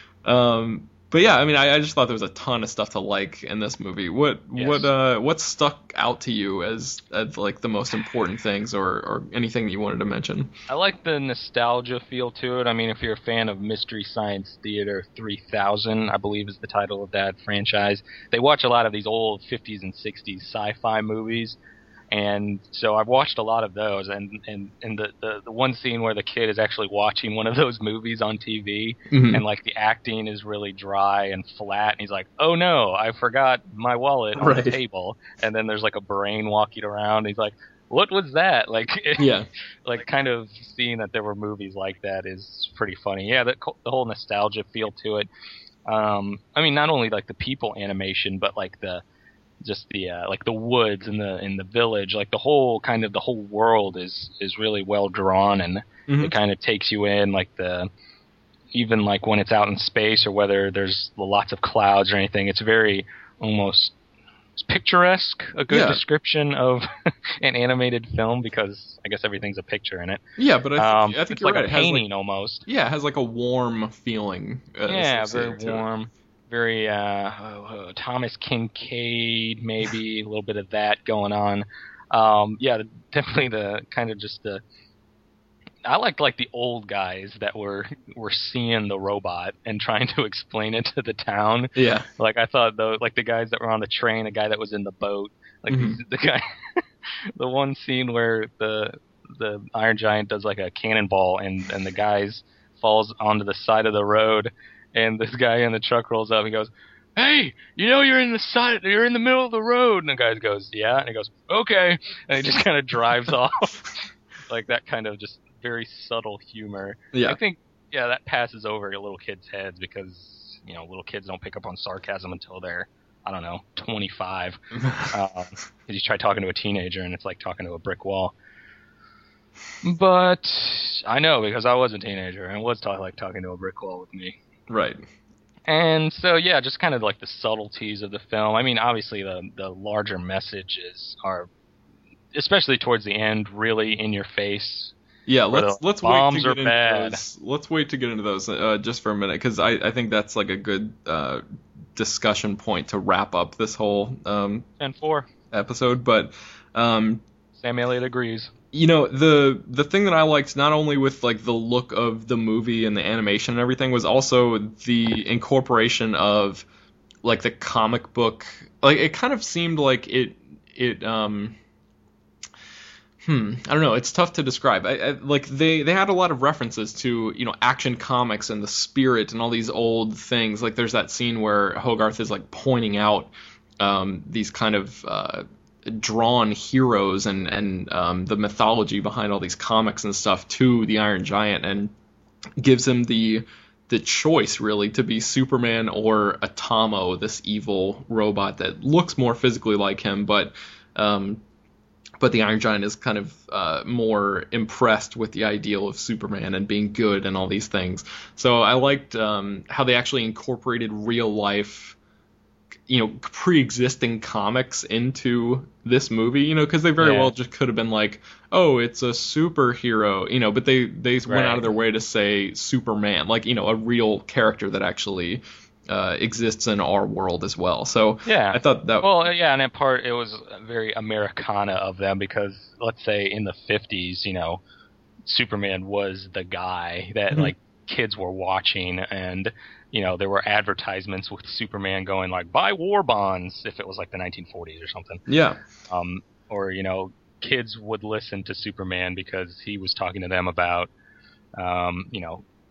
Um, but yeah, I mean, I, I just thought there was a ton of stuff to like in this movie. What Yes. what uh what stuck out to you as, as like the most important things, or, or anything that you wanted to mention? I like the nostalgia feel to it. I mean, if you're a fan of Mystery Science Theater three thousand, I believe is the title of that franchise, they watch a lot of these old fifties and sixties sci-fi movies. And so I've watched a lot of those, and, and, and the, the, the one scene where the kid is actually watching one of those movies on T V, Mhm. and like the acting is really dry and flat, and he's like, oh no, I forgot my wallet on Right. the table, and then there's like a brain walking around, and he's like, what was that? Like, Yeah. like kind of seeing that there were movies like that is pretty funny. Yeah, the, the whole nostalgia feel to it. Um, I mean, not only like the people animation, but like the just the uh, like the woods and the in the village, like the whole kind of the whole world is is really well drawn, and Mhm. it kind of takes you in. Like the even like when it's out in space, or whether there's lots of clouds or anything, it's very almost it's picturesque. A good Yeah. description of an animated film, because I guess everything's a picture in it. Yeah, but I, th- Um, I think it's you're like right. a It has like, painting almost. yeah, it has like a warm feeling. Uh, Yeah, very associated to it. warm, very uh, uh, Thomas Kincaid, maybe a little bit of that going on. Um, yeah, the, definitely the kind of just the. I liked like the old guys that were were seeing the robot and trying to explain it to the town. Yeah. Like I thought though, like the guys that were on the train, the guy that was in the boat, like Mhm. the guy, the one scene where the the Iron Giant does like a cannonball and and the guys falls onto the side of the road, and this guy in the truck rolls up and goes, "Hey, you know you're in the side, you're in the middle of the road," and the guy goes, "Yeah," and he goes, "Okay," and he just kind of drives off, like that kind of just very subtle humor. Yeah. I think yeah that passes over a little kids' heads, because you know little kids don't pick up on sarcasm until they're I don't know twenty-five. um, you try talking to a teenager and it's like talking to a brick wall. But I know, because I was a teenager and it was talk, like talking to a brick wall with me. Right. And so yeah, just kind of like the subtleties of the film. I mean, obviously the the larger messages are, especially towards the end, really in your face. Yeah, Where let's the let's wait to bombs get are into bad. those. Let's wait to get into those uh, just for a minute, because I, I think that's like a good uh, discussion point to wrap up this whole um, And four, episode. But um, Sam Elliott agrees. you know, the the thing that I liked, not only with like the look of the movie and the animation and everything, was also the incorporation of like the comic book. Like it kind of seemed like it it um hmm I don't know, it's tough to describe. I, I, like they they had a lot of references to, you know, Action Comics and the Spirit and all these old things. Like there's that scene where Hogarth is like pointing out um these kind of uh drawn heroes and and um, the mythology behind all these comics and stuff to the Iron Giant, and gives him the the choice really to be Superman or Atomo, this evil robot that looks more physically like him, but um, but the Iron Giant is kind of uh, more impressed with the ideal of Superman and being good and all these things. So I liked um, how they actually incorporated real life, you know, pre-existing comics into this movie, you know, because they very Yeah. well just could have been like, oh, it's a superhero, you know, but they they went Right. out of their way to say Superman, like, you know, a real character that actually uh, exists in our world as well. So Yeah. I thought that Well, yeah, and in part it was very Americana of them, because let's say in the fifties, you know, Superman was the guy that Mhm. like kids were watching, and you know there were advertisements with Superman going like buy war bonds if it was like the nineteen forties or something. yeah, Um, or you know kids would listen to Superman because he was talking to them about um, you know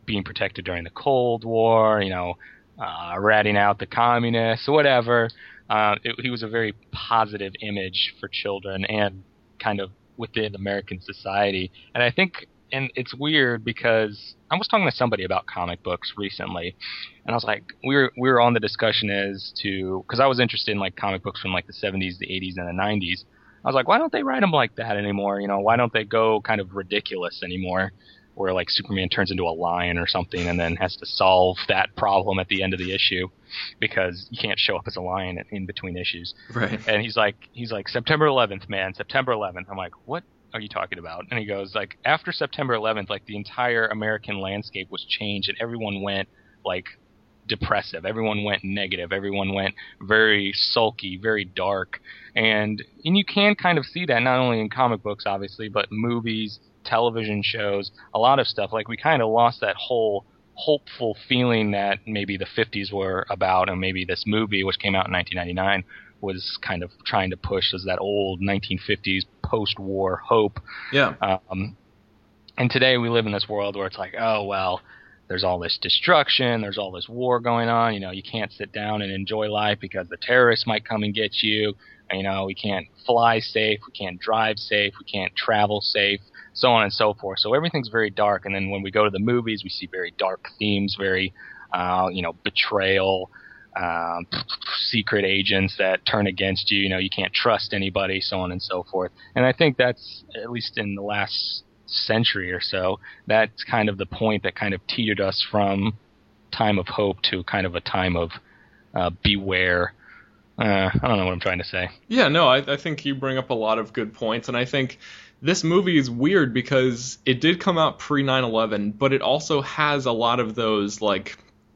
being protected during the Cold War, you know, uh, ratting out the communists, whatever. Uh, it, he was a very positive image for children and kind of within American society. And I think, and it's weird because I was talking to somebody about comic books recently, and I was like, we were we were on the discussion as to, because I was interested in like comic books from like the seventies, the eighties, and the nineties. I was like, why don't they write them like that anymore? You know, why don't they go kind of ridiculous anymore, where like Superman turns into a lion or something and then has to solve that problem at the end of the issue because you can't show up as a lion in between issues. Right. And he's like, he's like, September eleventh, man, September eleventh. I'm like, what are you talking about? And he goes, like, after September eleventh, like the entire American landscape was changed and everyone went like depressive. Everyone went negative. Everyone went very sulky, very dark. And and you can kind of see that not only in comic books, obviously, but movies, television shows, a lot of stuff. Like we kind of lost that whole hopeful feeling that maybe the fifties were about, and maybe this movie, which came out in nineteen ninety-nine, was kind of trying to push as that old nineteen fifties post-war hope. Yeah. Um, and today we live in this world where it's like, oh, well, there's all this destruction, there's all this war going on, you know, you can't sit down and enjoy life because the terrorists might come and get you, you know, we can't fly safe, we can't drive safe, we can't travel safe, so on and so forth. So everything's very dark, and then when we go to the movies, we see very dark themes, very, uh, you know, betrayal, um, secret agents that turn against you, you know, you can't trust anybody, so on and so forth. And I think that's, at least in the last century or so, that's kind of the point that kind of teetered us from time of hope to kind of a time of uh, beware. Uh, I don't know what I'm trying to say. Yeah, no, I, I think you bring up a lot of good points, and I think this movie is weird because it did come out pre nine eleven, but it also has a lot of those, like,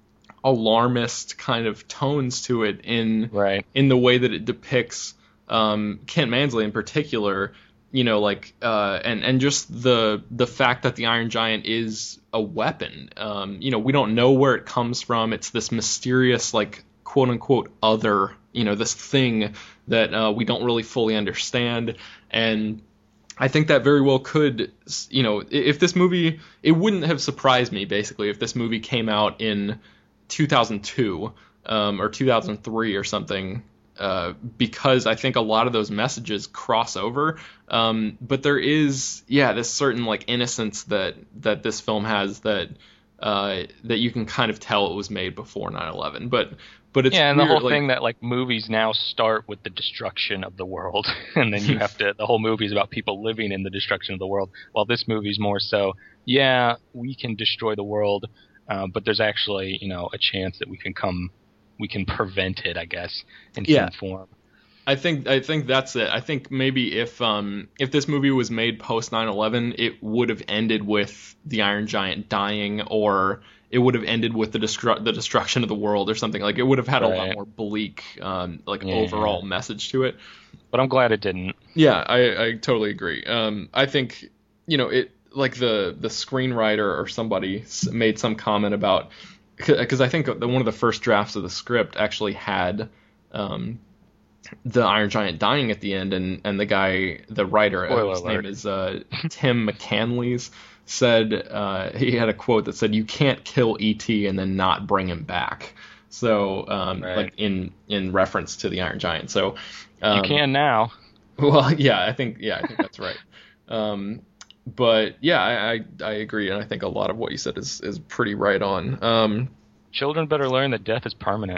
alarmist kind of tones to it in right. in the way that it depicts um, Kent Mansley in particular. You know, like, uh, and and just the the fact that the Iron Giant is a weapon. Um, you know, we don't know where it comes from. It's this mysterious, like, quote unquote other. You know, this thing that uh, we don't really fully understand. And I think that very well could, you know, if this movie, it wouldn't have surprised me basically if this movie came out in two thousand two um, or two thousand three or something. Uh, because I think a lot of those messages cross over, um, but there is, yeah, this certain like innocence that that this film has that uh, that you can kind of tell it was made before nine eleven. But but it's yeah, and weird, the whole like, thing that like movies now start with the destruction of the world, and then you have to. The whole movie is about people living in the destruction of the world. While this movie's more so, yeah, we can destroy the world, uh, but there's actually, you know, a chance that we can come. We can prevent it, I guess, in yeah. some form. I think I think that's it. I think maybe if um if this movie was made post nine eleven, it would have ended with the Iron Giant dying, or it would have ended with the destru- the destruction of the world or something. Like it would have had right. a lot more bleak um like yeah. overall message to it. But I'm glad it didn't. Yeah, I, I totally agree. Um, I think, you know, it like the the screenwriter or somebody made some comment about. Because I think one of the first drafts of the script actually had um, the Iron Giant dying at the end, and, and the guy, the writer, uh, his name is uh, Tim McCanley's, said uh, he had a quote that said, "You can't kill E T and then not bring him back." So, um, right. like in in reference to the Iron Giant. So um, you can now. Well, yeah, I think yeah, I think that's right. Um, But yeah, I, I I agree, and I think a lot of what you said is, is pretty right on. Um, Children better learn that death is permanent.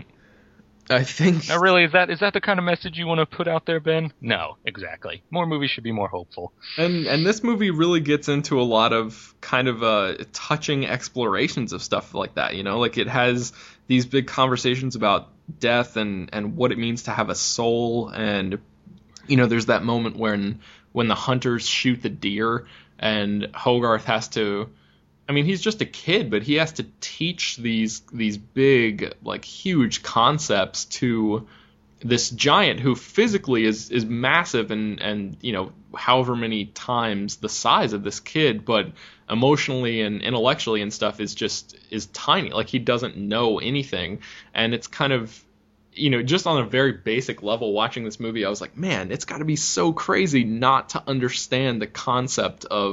I think. Now, really, is that is that the kind of message you want to put out there, Ben? No, exactly. More movies should be more hopeful. And and this movie really gets into a lot of kind of uh, touching explorations of stuff like that. You know, like it has these big conversations about death and, and what it means to have a soul, and you know, there's that moment when when the hunters shoot the deer. And Hogarth has to, I mean, he's just a kid, but he has to teach these these big, like, huge concepts to this giant who physically is, is massive and, and, you know, however many times the size of this kid, but emotionally and intellectually and stuff is just, is tiny. Like, he doesn't know anything. And it's kind of, you know, just on a very basic level, watching this movie, I was like, man, it's got to be so crazy not to understand the concept of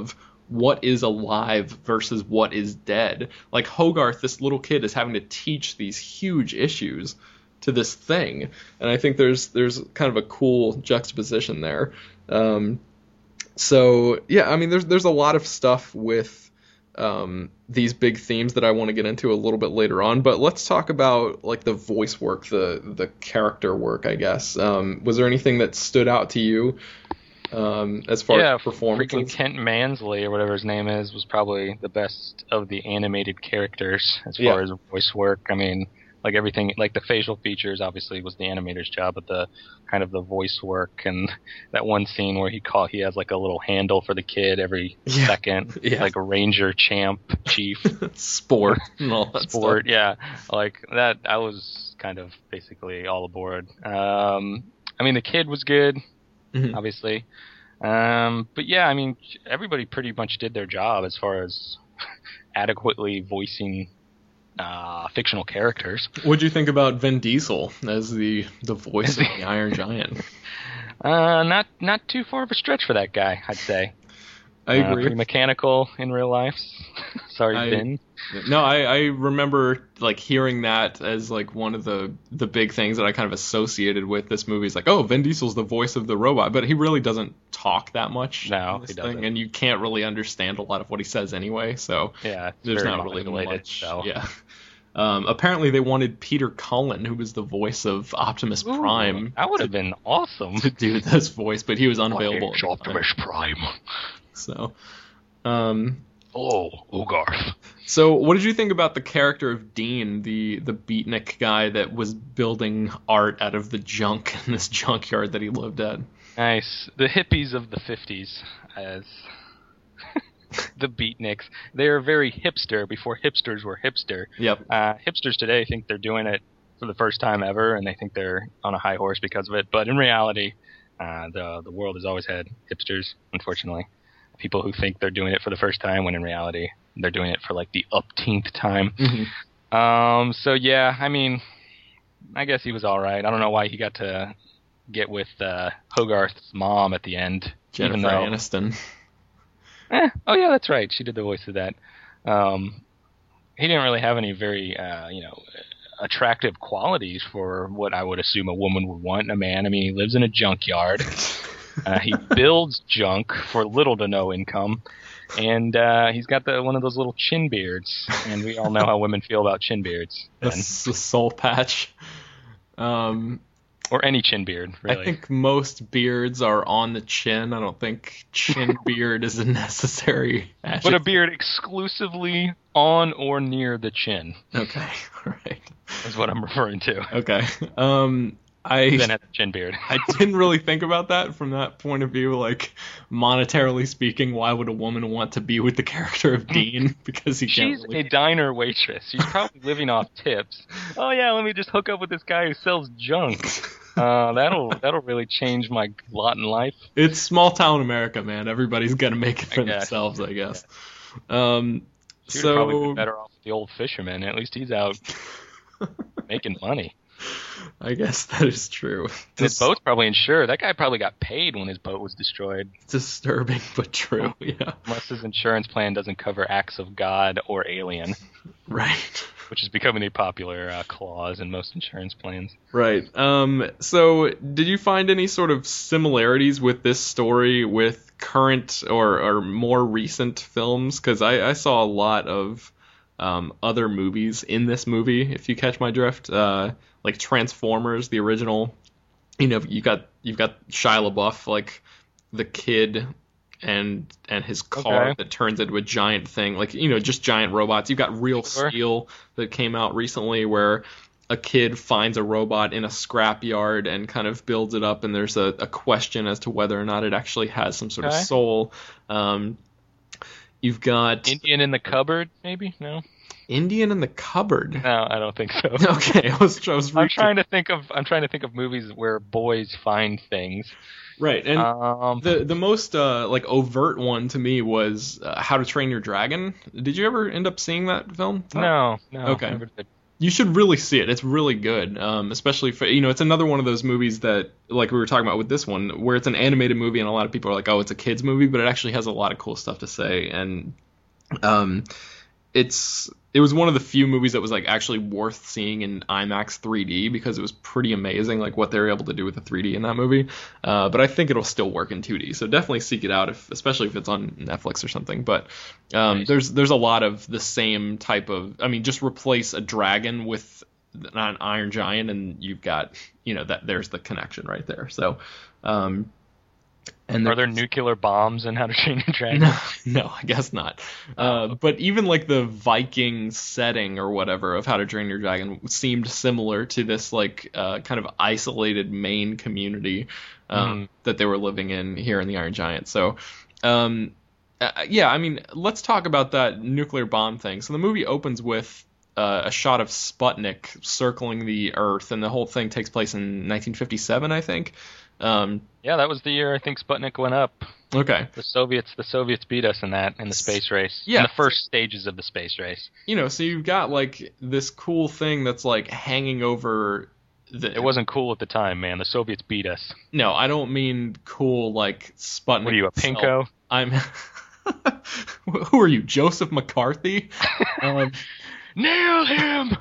what is alive versus what is dead. Like Hogarth, this little kid, is having to teach these huge issues to this thing, and I think there's there's kind of a cool juxtaposition there. Um, so yeah, I mean, there's there's a lot of stuff with um, these big themes that I want to get into a little bit later on. But let's talk about like the voice work, the the character work, I guess. Um, was there anything that stood out to you um, as far yeah, as performances? Freaking Kent Mansley or whatever his name is was probably the best of the animated characters as far Yeah. as voice work. I mean, like everything, like the facial features obviously was the animator's job, but the kind of the voice work and that one scene where he call he has like a little handle for the kid every Yeah. second, Yeah. like a ranger, champ, chief, Sport and all that sport. stuff. Yeah, like that. I was kind of basically all aboard. Um, I mean, the kid was good, Mhm. obviously. Um, but yeah, I mean, everybody pretty much did their job as far as adequately voicing uh, fictional characters. What'd you think about Vin Diesel as the the voice of the Iron Giant? Uh, not not too far of a stretch for that guy, I'd say. I Uh, agree. pretty mechanical in real life. Sorry, I- Vin. No, I, I remember like hearing that as like one of the the big things that I kind of associated with this movie. Is like, oh, Vin Diesel's the voice of the robot, but he really doesn't talk that much. No, in this he thing, doesn't. and you can't really understand a lot of what he says anyway. So Yeah, it's there's very not really modulated, much. so. Yeah. Um, apparently, they wanted Peter Cullen, who was the voice of Optimus Ooh, Prime, that would have been awesome. to do this voice, but he was unavailable. at the time. Optimus Prime. So, um, Oh, Hogarth. So, what did you think about the character of Dean, the the beatnik guy that was building art out of the junk in this junkyard that he lived at? Nice. The hippies of the fifties, as the beatniks. They're very hipster before hipsters were hipster. Yep. Uh, hipsters today think they're doing it for the first time ever, and they think they're on a high horse because of it. But in reality, uh, the the world has always had hipsters, unfortunately. People who think they're doing it for the first time, when in reality, they're doing it for like the upteenth time. Mm-hmm. Um, so yeah, I mean, I guess he was all right. I don't know why he got to get with uh, Hogarth's mom at the end. Jennifer even though, Aniston. Eh, oh yeah, that's right. She did the voice of that. Um, he didn't really have any very, uh, you know, attractive qualities for what I would assume a woman would want in a man. I mean, he lives in a junkyard. Uh, he builds junk for little to no income, and uh, he's got the one of those little chin beards. And we all know how women feel about chin beards, The, and, s- the soul patch. Um, or any chin beard, really. I think most beards are on the chin. I don't think chin beard is a necessary adjective. But a beard exclusively on or near the chin Okay, all right. is what I'm referring to. Okay. Um, I Then has a chin beard. I didn't really think about that from that point of view. Like, monetarily speaking, why would a woman want to be with the character of Dean? Because he can't She's really... a diner waitress. She's probably living off tips. Oh yeah, let me just hook up with this guy who sells junk. Uh, that'll that'll really change my lot in life. It's small town America, man. Everybody's got to make it for I guess. themselves, I guess. Um, She'd probably so be better off with the old fisherman. At least he's out making money. I guess that is true. And his boat's probably insured. That guy probably got paid when his boat was destroyed. Disturbing, but true. Yeah. Unless his insurance plan doesn't cover acts of God or alien, Right. which is becoming a popular uh, clause in most insurance plans. Right. Um, so, did you find any sort of similarities with this story with current or, or more recent films? Because I, I saw a lot of um, other movies in this movie, if you catch my drift. Uh, like Transformers, the original. You know, you got you've got Shia LaBeouf, like the kid and and his car Okay. that turns into a giant thing, like, you know, just giant robots. You've got Real Sure. Steel that came out recently, where a kid finds a robot in a scrapyard and kind of builds it up, and there's a, a question as to whether or not it actually has some sort Okay. of soul. Um, you've got Indian in the cupboard, maybe? No, Indian in the Cupboard. no, I don't think so. Okay, I was, I was I'm reaching- trying to think of I'm trying to think of movies where boys find things. right, and Um, the the most uh, like overt one to me was uh, How to Train Your Dragon. Did you ever end up seeing that film? no, no. Okay. never did. you should really see it. It's really good, um, especially for, you know, it's another one of those movies that, like we were talking about with this one, where it's an animated movie and a lot of people are like, oh, it's a kid's movie, but it actually has a lot of cool stuff to say. And um, it's it was one of the few movies that was like actually worth seeing in IMAX three D because it was pretty amazing, like what they were able to do with the three D in that movie. Uh, but I think it'll still work in two D, so definitely seek it out, if especially if it's on Netflix or something. But um, nice. there's there's a lot of the same type of, I mean, just replace a dragon with an Iron Giant, and you've got, you know, that there's the connection right there. So. Um, And are there nuclear bombs in How to Train Your Dragon? No, no, I guess not. Uh, but even like the Viking setting or whatever of How to Train Your Dragon seemed similar to this like uh, kind of isolated Maine community um, mm. that they were living in here in the Iron Giant. So, um, uh, yeah, I mean, let's talk about that nuclear bomb thing. So the movie opens with uh, a shot of Sputnik circling the Earth, and the whole thing takes place in nineteen fifty-seven, I think. Um, yeah, that was the year I think Sputnik went up. Okay. The Soviets, the Soviets beat us in that in the space race. Yeah. In the first stages of the space race. You know, so you've got like this cool thing that's like hanging over. The... It wasn't cool at the time, man. The Soviets beat us. No, I don't mean cool like Sputnik. What are you, a itself. pinko? I'm. Who are you, Joseph McCarthy? um, Nail him.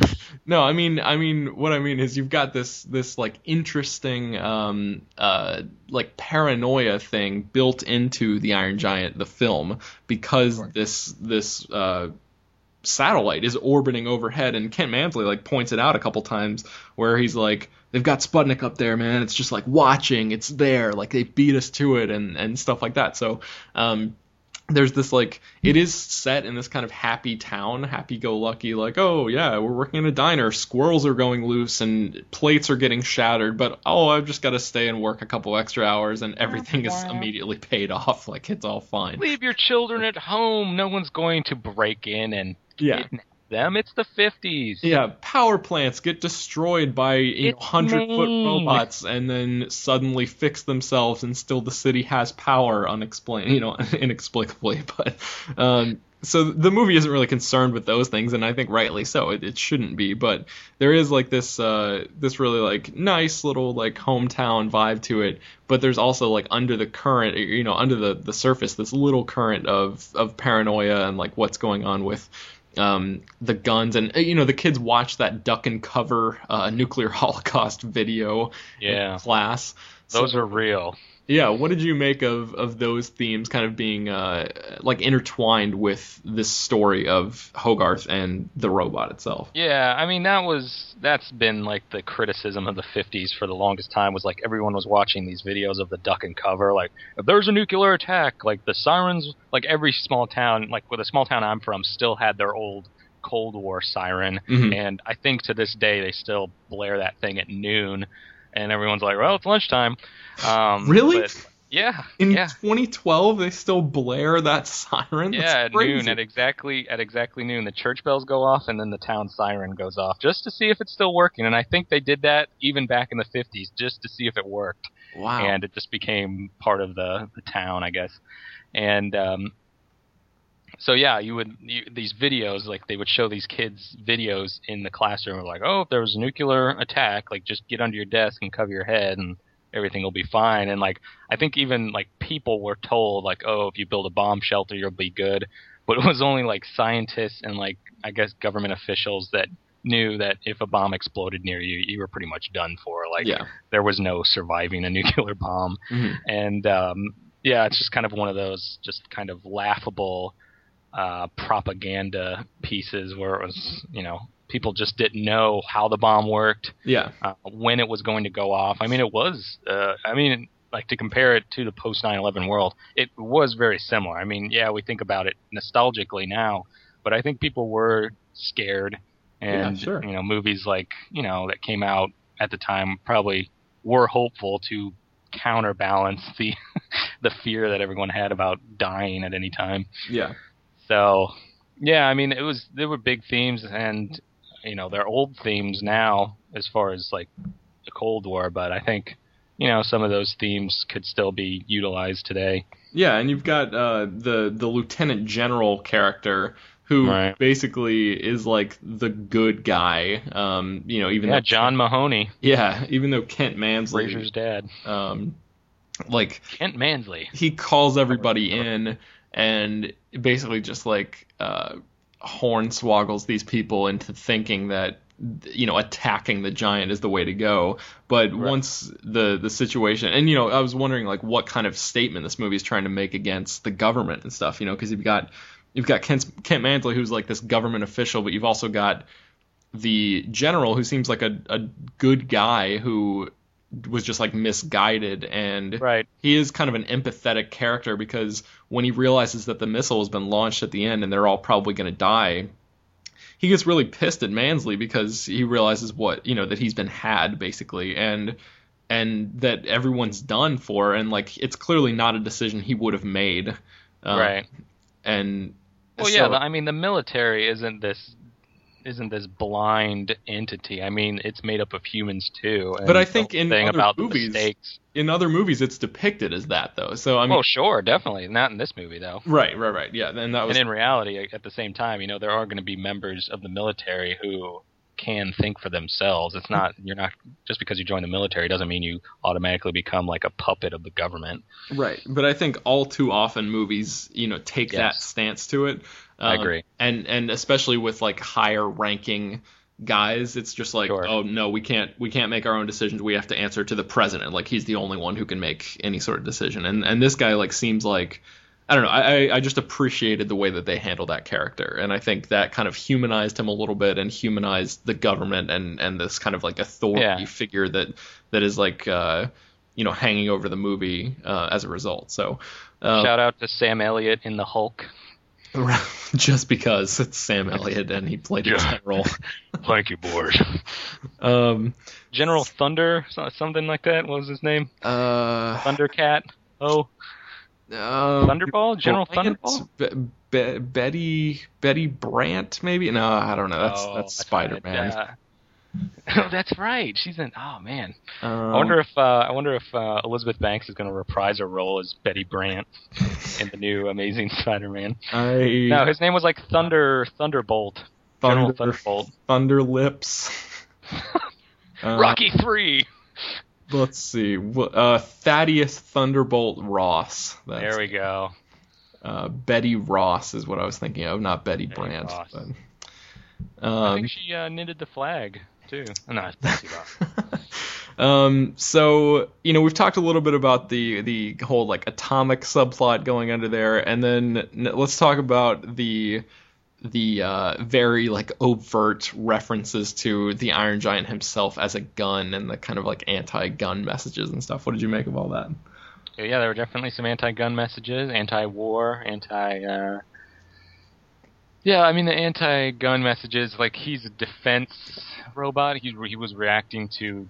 No, I mean, I mean, what I mean is you've got this, this like interesting, um, uh, like paranoia thing built into the Iron Giant, the film, because this, this, uh, satellite is orbiting overhead, and Kent Mansley like points it out a couple times where he's like, they've got Sputnik up there, man. It's just like watching, it's there, like they beat us to it, and, and stuff like that. So, um, there's this, like, it is set in this kind of happy town, happy-go-lucky, like, oh, yeah, we're working in a diner, squirrels are going loose, and plates are getting shattered, but, oh, I've just got to stay and work a couple extra hours, and everything is immediately paid off, like, it's all fine. Leave your children at home. No one's going to break in and yeah. kidnap them. It's the fifties. Yeah, power plants get destroyed by you know, hundred-foot robots and then suddenly fix themselves, and still the city has power unexplained, you know, inexplicably. But um, so the movie isn't really concerned with those things, and I think rightly so. It, it shouldn't be, but there is like this uh, this really like nice little like hometown vibe to it. But there's also like under the current, you know, under the the surface, this little current of of paranoia and like what's going on with. Um, the guns, and you know the kids watch that duck and cover uh, nuclear holocaust video yeah. in class. Those so, are real. Yeah, what did you make of, of those themes kind of being uh, like intertwined with this story of Hogarth and the robot itself? Yeah, I mean that was that's been like the criticism of the fifties for the longest time, was like everyone was watching these videos of the duck and cover, like if there's a nuclear attack, like the sirens, like every small town, like with the small town I'm from, still had their old Cold War siren, mm-hmm. and I think to this day they still blare that thing at noon. And everyone's like, well, it's lunchtime. Um, really? But, yeah. In yeah. twenty twelve, they still blare that siren? That's yeah, at crazy. noon, at exactly at exactly noon. The church bells go off, and then the town siren goes off, just to see if it's still working. And I think they did that even back in the fifties, just to see if it worked. Wow. And it just became part of the, the town, I guess. And um, so, yeah, you would you, these videos, like they would show these kids videos in the classroom, like, oh, if there was a nuclear attack, like just get under your desk and cover your head and everything will be fine. And like I think even like people were told, like, oh, if you build a bomb shelter, you'll be good. But it was only like scientists and like I guess government officials that knew that if a bomb exploded near you, you were pretty much done for. Like yeah. there was no surviving a nuclear bomb. Mm-hmm. And um, yeah, it's just kind of one of those just kind of laughable Uh, propaganda pieces where it was, you know, people just didn't know how the bomb worked, yeah, uh, when it was going to go off. I mean, it was, uh, I mean, like to compare it to the post nine eleven world, it was very similar. I mean, yeah, we think about it nostalgically now, but I think people were scared, and yeah, sure. you know, movies like, you know, that came out at the time probably were hopeful to counterbalance the the fear that everyone had about dying at any time. Yeah. So, yeah, I mean, it was there were big themes, and you know, they're old themes now as far as like the Cold War, but I think, you know, some of those themes could still be utilized today. Yeah, and you've got uh, the the Lieutenant General character who Right. basically is like the good guy. Um, you know, even Yeah, though John Mahoney, yeah, even though Kent Mansley, Frasier's dad. um, like Kent Mansley. he calls everybody in and basically just like uh, hornswoggles these people into thinking that, you know, attacking the giant is the way to go. But Right. once the the situation, and you know, I was wondering like what kind of statement this movie is trying to make against the government and stuff, you know, because you've got you've got Kent, Kent Mansley, who's like this government official, but you've also got the general, who seems like a, a good guy who was just like misguided, and Right. he is kind of an empathetic character because when he realizes that the missile has been launched at the end and they're all probably going to die, he gets really pissed at Mansley because he realizes what, you know, that he's been had basically, and and that everyone's done for, and like it's clearly not a decision he would have made. Uh, Right. And Well, so- yeah. The, I mean, the military isn't this isn't this blind entity. I mean, it's made up of humans too. And But I the think whole in thing other about movies- the mistakes. in other movies it's depicted as that though. So I mean, Oh, sure, definitely not in this movie though. right, right, right, yeah. And that was And in reality, at the same time, you know, there are going to be members of the military who can think for themselves. It's not you're not just because you join the military doesn't mean you automatically become like a puppet of the government. right. But I think all too often movies, you know, take that Yes. stance to it. I Um, agree. And and especially with like higher ranking guys, it's just like, Sure. oh no, we can't we can't make our own decisions. We have to answer to the president. Like he's the only one who can make any sort of decision. And and this guy like seems like, I don't know. I I just appreciated the way that they handled that character, and I think that kind of humanized him a little bit and humanized the government and and this kind of like authority Yeah. figure that that is like uh you know hanging over the movie uh, as a result. So uh, Shout out to Sam Elliott in the Hulk. just because it's Sam Elliott and he played a Yeah. general. Thank you, board. Um, General Thunder, so- something like that. What was his name? uh, Thundercat. Oh, um, Thunderball? General Brandt? Thunderball? Be- Be- Betty Betty Brandt, maybe? No, I don't know. That's Oh, that's Spider Man. right. Uh, oh, that's right. She's in. Oh man. Um, I wonder if uh, I wonder if uh, Elizabeth Banks is going to reprise her role as Betty Brant in the new Amazing Spider-Man. I No, his name was like Thunder Thunderbolt. General Thunder, Thunderbolt. Thunder Lips. Uh, Rocky Three. Let's see. Wh- Uh, Thaddeus Thunderbolt Ross. That's, There we go. Uh, Betty Ross is what I was thinking of, not Betty, Betty Brandt. Ross. But, I um, think she uh, knitted the flag too. Oh, no, it's Betsy Ross. um, so you know we've talked a little bit about the the whole like atomic subplot going under there, and then n- let's talk about the the uh, very like overt references to the Iron Giant himself as a gun and the kind of like anti-gun messages and stuff. What did you make of all that? Yeah, there were definitely some anti-gun messages, anti-war, anti. Uh... Yeah, I mean the anti-gun messages. Like he's a defense robot. He he was reacting to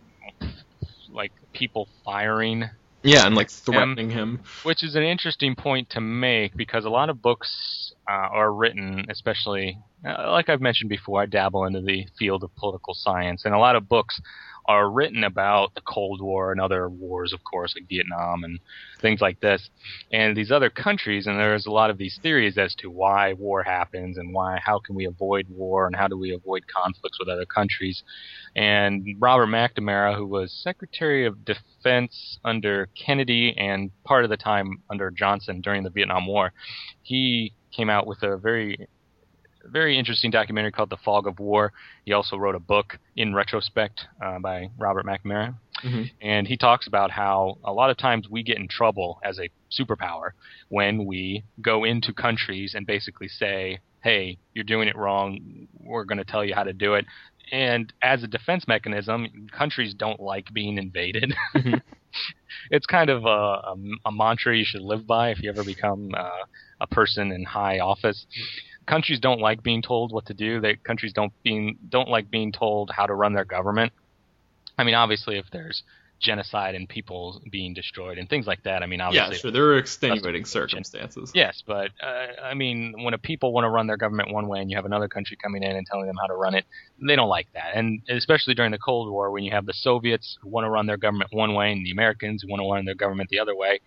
like people firing, Yeah, and like threatening him. which is an interesting point to make because a lot of books uh, are written, especially uh, like I've mentioned before. I dabble into the field of political science, and a lot of books are written about the Cold War and other wars, of course, like Vietnam and things like this, and these other countries. And there's a lot of these theories as to why war happens and why, how can we avoid war and how do we avoid conflicts with other countries. And Robert McNamara, who was Secretary of Defense under Kennedy and part of the time under Johnson during the Vietnam War, he came out with a very very interesting documentary called The Fog of War. He also wrote a book in retrospect uh, by Robert McNamara. Mm-hmm. And he talks about how a lot of times we get in trouble as a superpower when we go into countries and basically say, hey, you're doing it wrong. We're going to tell you how to do it. And as a defense mechanism, countries don't like being invaded. Mm-hmm. It's kind of a, a, a mantra you should live by if you ever become uh, a person in high office. Countries don't like being told what to do. They countries don't being don't like being told how to run their government. I mean, obviously, if there's genocide and people being destroyed and things like that, I mean, obviously, Yeah, sure. There are extenuating circumstances. yes. But uh, I mean, when a people want to run their government one way and you have another country coming in and telling them how to run it, they don't like that. And especially during the Cold War, when you have the Soviets who want to run their government one way and the Americans who want to run their government the other way,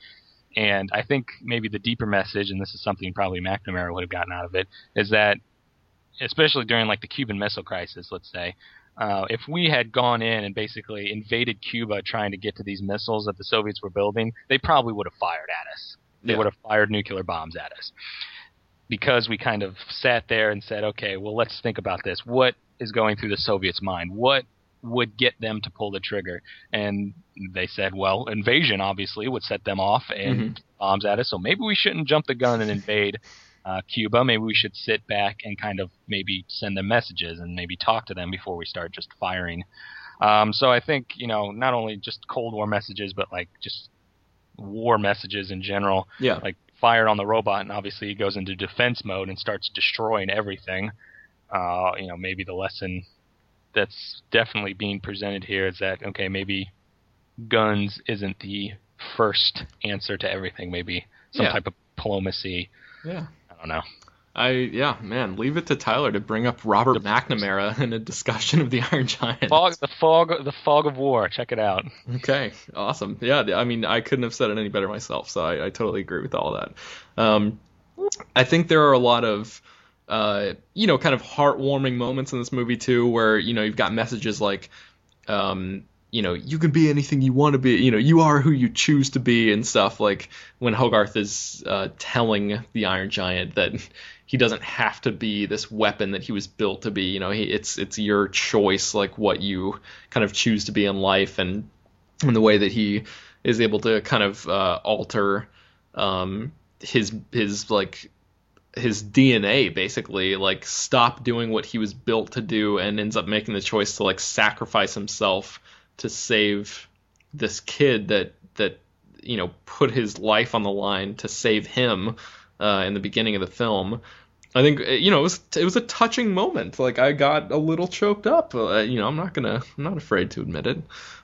And I think maybe the deeper message, and this is something probably McNamara would have gotten out of it, is that especially during like the Cuban Missile Crisis, let's say, uh, if we had gone in and basically invaded Cuba trying to get to these missiles that the Soviets were building, they probably would have fired at us. They Yeah. would have fired nuclear bombs at us. Because we kind of sat there and said, okay, well, let's think about this. What is going through the Soviets' mind? What would get them to pull the trigger? And they said, well, invasion obviously would set them off and Mhm. bombs at us. So maybe we shouldn't jump the gun and invade uh, Cuba. Maybe we should sit back and kind of maybe send them messages and maybe talk to them before we start just firing. Um, so I think, you know, not only just Cold War messages, but like just war messages in general. Yeah. Like fired on the robot, and obviously he goes into defense mode and starts destroying everything. Uh, you know, maybe the lesson that's definitely being presented here is that, okay, maybe guns isn't the first answer to everything. Maybe some Yeah. type of diplomacy. Yeah. I don't know. I yeah, man, leave it to Tyler to bring up Robert McNamara in a discussion of the Iron Giant. Fog, the fog, the fog of war. Check it out. Okay, awesome. Yeah, I mean, I couldn't have said it any better myself, so I, I totally agree with all that. Um, I think there are a lot of, uh, you know, kind of heartwarming moments in this movie too, where you know you've got messages like, um, you know, you can be anything you want to be. You know, you are who you choose to be and stuff. Like when Hogarth is uh, telling the Iron Giant that he doesn't have to be this weapon that he was built to be. You know, he, it's it's your choice, like what you kind of choose to be in life, and and the way that he is able to kind of uh, alter um, his his like his D N A, basically, like stop doing what he was built to do and ends up making the choice to like sacrifice himself to save this kid that that you know put his life on the line to save him uh, in the beginning of the film. I think you know it was it was a touching moment. Like I got a little choked up. Uh, you know I'm not gonna I'm not afraid to admit it.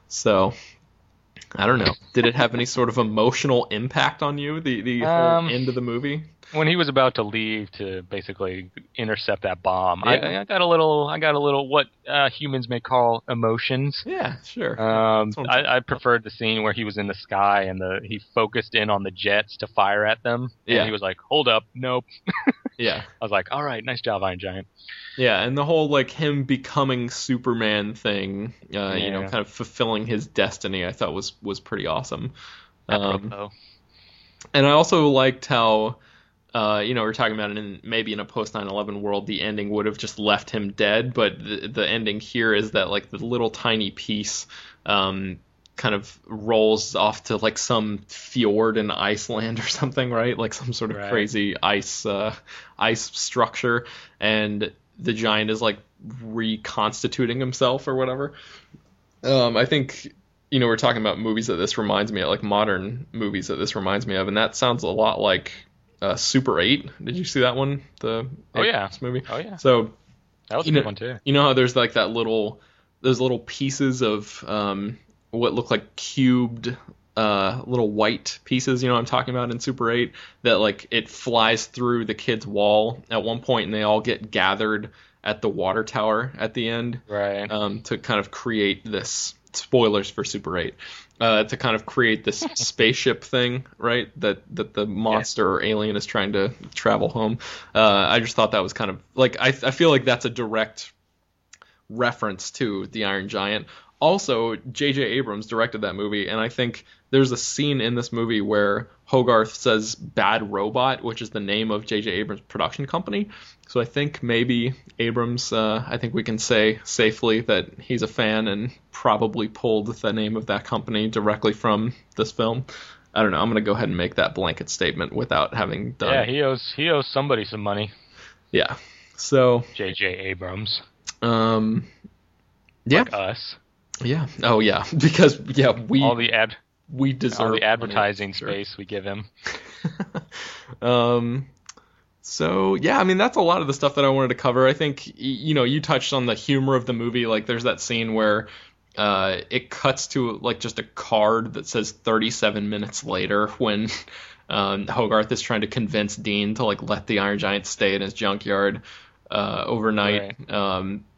So I don't know. Did it have any sort of emotional impact on you? The the Um, whole end of the movie. When he was about to leave to basically intercept that bomb, Yeah. I, I got a little, I got a little what uh, humans may call emotions. Yeah, sure. Um, That's what I'm talking I, I preferred the scene where he was in the sky and the he focused in on the jets to fire at them. And Yeah. he was like, "Hold up, nope." Yeah. I was like, "All right, nice job, Iron Giant." Yeah, and the whole like him becoming Superman thing, uh, you know, Yeah. kind of fulfilling his destiny, I thought was was pretty awesome. Um, Apropos. and I also liked how, uh, you know, we're talking about it in maybe in a post nine eleven world, the ending would have just left him dead, but the, the ending here is that like the little tiny piece, um, kind of rolls off to like some fjord in Iceland or something, right? Like some sort of Right. crazy ice uh, ice structure, and the giant is like reconstituting himself or whatever. Um, I think you know we're talking about movies that this reminds me of, like modern movies that this reminds me of, and that sounds a lot like uh, Super eight. Did you see that one? The Oh, yeah. Abrams movie. Oh yeah, So that was a you good know, one too. you know how there's like that little, those little pieces of um, what look like cubed, uh, little white pieces. You know what I'm talking about in Super eight? That like it flies through the kid's wall at one point, and they all get gathered at the water tower at the end, Right. um, to kind of create this. Spoilers for Super eight. Uh, to kind of create this spaceship thing, right? That that the monster or alien is trying to travel home. Uh, I just thought that was kind of like I I feel like that's a direct reference to the Iron Giant. Also, J J Abrams directed that movie, and I think there's a scene in this movie where Hogarth says "Bad Robot," which is the name of J J Abrams' production company. So I think maybe Abrams, uh, I think we can say safely that he's a fan and probably pulled the name of that company directly from this film. I don't know. I'm going to go ahead and make that blanket statement without having done Yeah, it. he owes he owes somebody some money. Yeah. So, J J Abrams, um, yeah. like us. Yeah. Oh, yeah. Because, yeah, we all the ad, we deserve all the money, advertising sure. space we give him. um, so yeah, I mean that's a lot of the stuff that I wanted to cover. I think y- you know you touched on the humor of the movie. Like there's that scene where uh, it cuts to like just a card that says thirty-seven minutes later when um, Hogarth is trying to convince Dean to like let the Iron Giant stay in his junkyard uh, overnight. Um,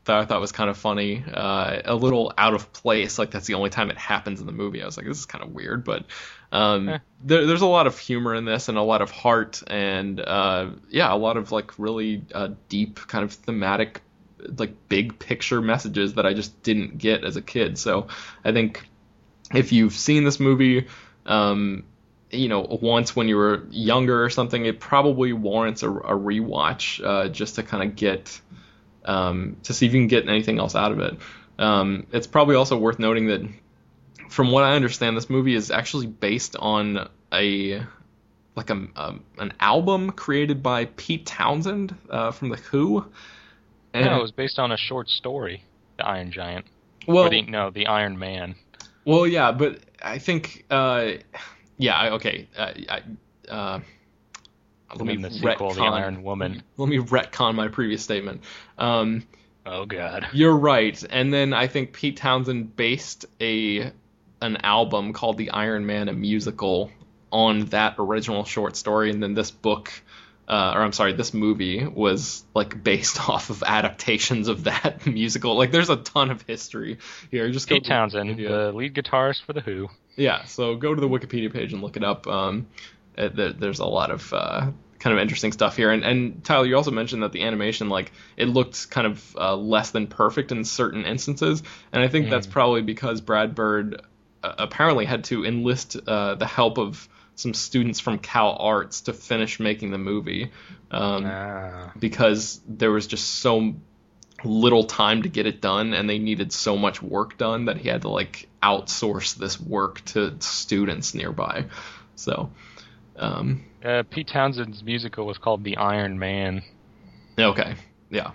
that I thought was kind of funny, uh, a little out of place. Like that's the only time it happens in the movie. I was like, this is kind of weird, but um, eh. there, there's a lot of humor in this and a lot of heart and uh, yeah, a lot of like really uh, deep kind of thematic, like big picture messages that I just didn't get as a kid. So I think if you've seen this movie, um, you know, once when you were younger or something, it probably warrants a, a rewatch uh, just to kind of get, um, to see if you can get anything else out of it. Um, it's probably also worth noting that, from what I understand, this movie is actually based on a, like a, a an album created by Pete Townsend uh, from The Who. And, no, it was based on a short story, The Iron Giant. Well, or the, no, The Iron Man. Well, yeah, but I think, uh, yeah, okay. Uh, I, uh, let me the sequel, retcon, The Iron Woman. Let me retcon my previous statement. Um, oh God, you're right. And then I think Pete Townsend based a an album called The Iron Man, a musical, on that original short story, and then this book. Uh, or I'm sorry, this movie was like based off of adaptations of that musical. Like, there's a ton of history here. Just go Pete Townsend, the lead guitarist for The Who. Yeah, so go to the Wikipedia page and look it up. Um, it, there, there's a lot of uh, kind of interesting stuff here. And, and Tyler, you also mentioned that the animation, like, it looked kind of uh, less than perfect in certain instances, and I think mm. that's probably because Brad Bird uh, apparently had to enlist uh, the help of some students from Cal Arts to finish making the movie um, ah. because there was just so little time to get it done and they needed so much work done that he had to like outsource this work to students nearby. So um, uh, Pete Townsend's musical was called The Iron Man. Okay, yeah.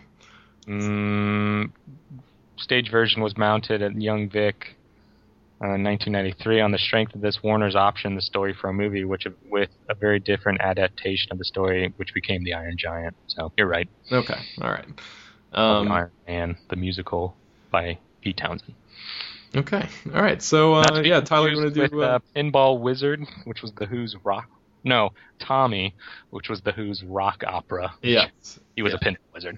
Mm, stage version was mounted at Young Vic Uh, in nineteen ninety-three. On the strength of this, Warner's optioned the story for a movie which with a very different adaptation of the story, which became The Iron Giant. So you're right. Okay, all right. Um, the Iron Man, the musical by Pete Townsend. Okay, all right. So uh, yeah, Tyler, you want to do with, uh, Pinball Wizard, which was the Who's rock? No, Tommy, which was the Who's rock opera. Yeah, he was yeah. a pinball wizard.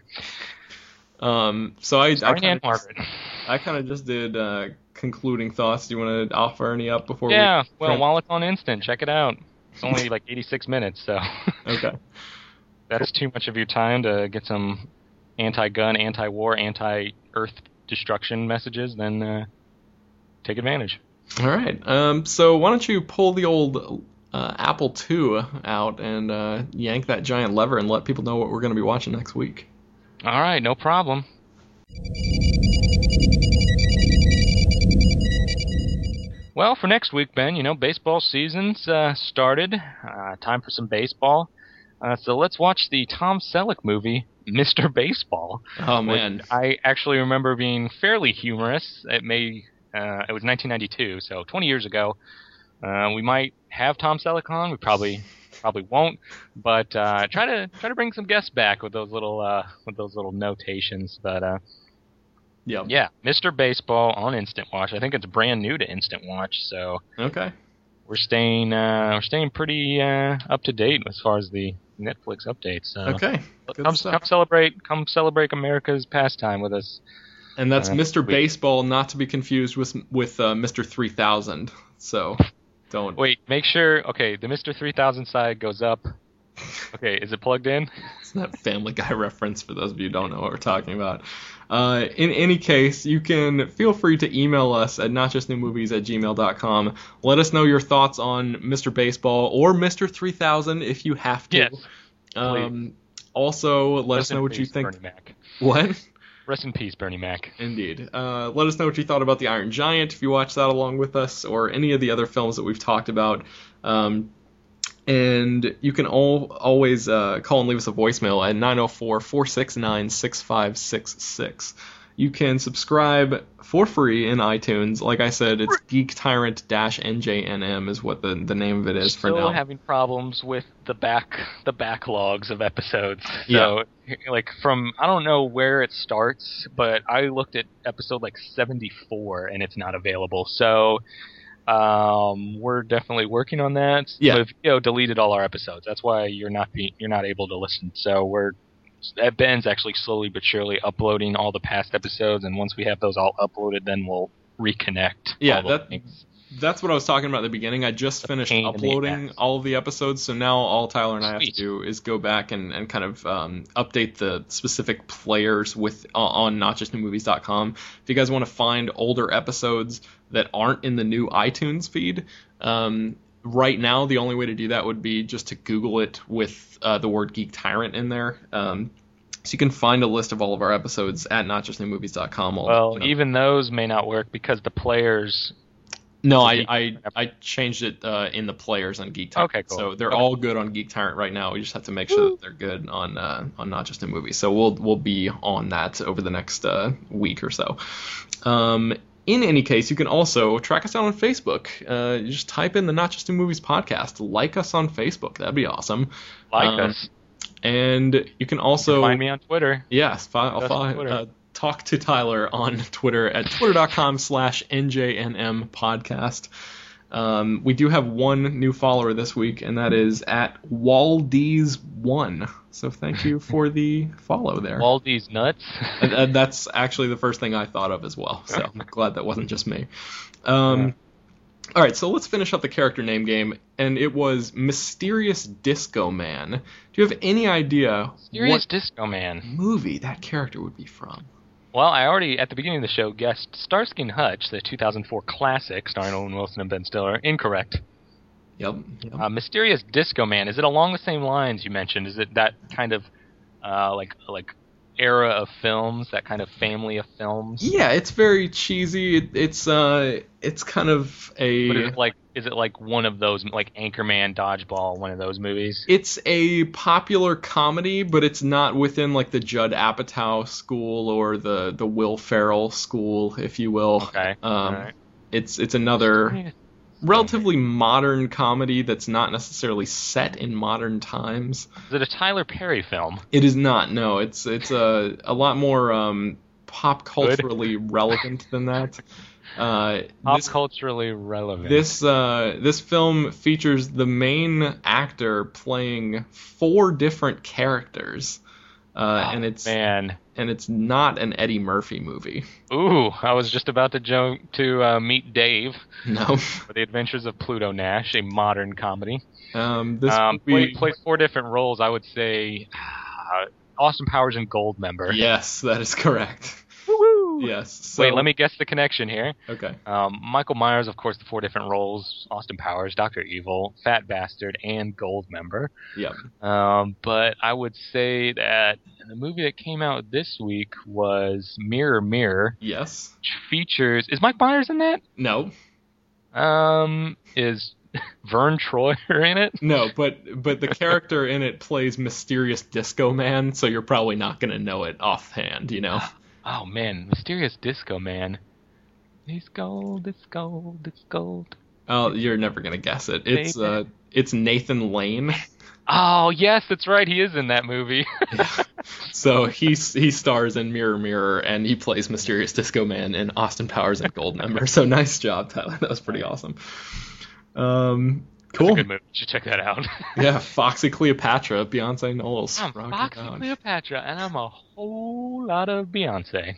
Um, so I, I kind of, I kind of just did uh, concluding thoughts. Do you want to offer any up before? Yeah, we well, while it's on Instant, check it out. It's only like eighty-six minutes, so okay. That's too much of your time to get some anti-gun, anti-war, anti-Earth destruction messages. Then uh, take advantage. All right. Um, so why don't you pull the old uh, Apple two out and uh, yank that giant lever and let people know what we're going to be watching next week. All right, no problem. Well, for next week, Ben, you know, baseball season's uh, started. Uh, time for some baseball. Uh, so let's watch the Tom Selleck movie, Mister Baseball. Oh, man. I actually remember being fairly humorous. It may, uh, it was nineteen ninety-two, so twenty years ago. Uh, we might have Tom Selleck on. We probably... Probably won't, but uh, try to try to bring some guests back with those little uh, with those little notations. But uh, yeah, yeah, Mister Baseball on Instant Watch. I think it's brand new to Instant Watch, so okay, we're staying uh, we're staying pretty uh, up to date as far as the Netflix updates. So okay, Good come stuff. come celebrate come celebrate America's pastime with us. And that's uh, Mister Baseball, not to be confused with with uh, Mister three thousand. So. Don't. Wait, make sure, okay, the Mister three thousand side goes up. Okay, is it plugged in? It's that Family Guy reference for those of you who don't know what we're talking about. Uh, in any case, you can feel free to email us at notjustnewmovies at gmail dot com. Let us know your thoughts on Mister Baseball or Mister three thousand if you have to. Yes, um, also, let Rest us know what peace, you think. Bernie Mac. What? Rest in peace, Bernie Mac. Indeed. Uh, let us know what you thought about The Iron Giant if you watched that along with us, or any of the other films that we've talked about. Um, and you can all, always uh, call and leave us a voicemail at nine oh four, four six nine, six five six six. You can subscribe for free in iTunes. Like I said, it's Geek Tyrant N J N M is what the, the name of it is Still for now. Still having problems with the back the backlogs of episodes. So, yeah. like from I don't know where it starts, but I looked at episode like seventy-four and it's not available. So, um, we're definitely working on that. Yeah. So, you know, deleted all our episodes. That's why you're not be, you're not able to listen. So we're Ben's actually slowly but surely uploading all the past episodes, and once we have those all uploaded, then we'll reconnect. Yeah, all the that, links. that's what I was talking about at the beginning. I just finished pain in the uploading ass. all of the episodes, so now all Tyler and I have to Sweet. do is go back and, and kind of um, update the specific players with uh, on not just new movies dot com. If you guys want to find older episodes that aren't in the new iTunes feed, um, right now the only way to do that would be just to Google it with uh, the word Geek Tyrant in there. Um, so you can find a list of all of our episodes at not just new movies dot com. All, Well, you know. even those may not work because the players. No, So I, Geek- I I changed it uh, in the players on Geek Tyrant. Okay, cool. So they're Okay. all good on Geek Tyrant right now. We just have to make sure that they're good on uh, on not just a movie. So we'll we'll be on that over the next uh, week or so. Um, in any case, you can also track us down on Facebook. Uh, you just type in the Not Just New Movies podcast. Like us on Facebook. That'd be awesome. Like Um, us. And you can also Find me on Twitter. Yes, fi- I'll That's follow, Twitter. uh, talk to Tyler on Twitter at twitter.com slash NJNM podcast. Um, we do have one new follower this week, and that is at Waldees one. So thank you for the follow there. Waldy's nuts. And, and that's actually the first thing I thought of as well. So I'm glad that wasn't just me. Um, all right, so let's finish up the character name game, and it was Mysterious Disco Man. Do you have any idea Serious what Disco Man. movie that character would be from? Well, I already, at the beginning of the show, guessed Starsky and Hutch, the two thousand four classic starring Owen Wilson and Ben Stiller. Incorrect. Yep. yep. Uh, Mysterious Disco Man. Is it along the same lines you mentioned? Is it that kind of uh, like like era of films, that kind of family of films? Yeah, it's very cheesy. It, it's uh, it's kind of a. But is it like is it like one of those, like Anchorman, Dodgeball, one of those movies? It's a popular comedy, but it's not within like the Judd Apatow school or the the Will Ferrell school, if you will. Okay. Um, All right. It's it's another relatively modern comedy that's not necessarily set in modern times. Is it a Tyler Perry film? It is not. No, it's it's a a lot more um, pop culturally relevant than that. Uh, Pop this, culturally relevant. this uh, this film features the main actor playing four different characters, uh, Oh, and it's man. and it's not an Eddie Murphy movie. Ooh, I was just about to joke to uh, meet Dave No, for The Adventures of Pluto Nash, a modern comedy. um, this Um, movie. played, played four different roles. I would say uh, Austin Powers and Goldmember. Yes, that is correct. Woo-woo! Yes. So, Wait, let me guess the connection here. Okay. Um, Michael Myers, of course, the four different roles: Austin Powers, Doctor Evil, Fat Bastard, and Goldmember. Yep. Um, but I would say that the movie that came out this week was Mirror Mirror, Yes. which features. Is Mike Myers in that? No. Um, is Vern Troyer in it? No, but but the character in it plays Mysterious Disco Man, so you're probably not gonna know it offhand, you know. Oh man, Mysterious Disco Man. It's gold, it's gold, it's gold. Oh, you're never gonna guess it. It's Baby. uh, it's Nathan Lane. Oh yes, that's right. He is in that movie. So he's he stars in Mirror Mirror, and he plays Mysterious Disco Man in Austin Powers and Goldmember. So nice job, Tyler. That was pretty awesome. Um, That's cool. a good movie. You should check that out. Yeah, Foxy Cleopatra, Beyonce Knowles. I'm Rock it Foxy out. Cleopatra, and I'm a whole lot of Beyonce.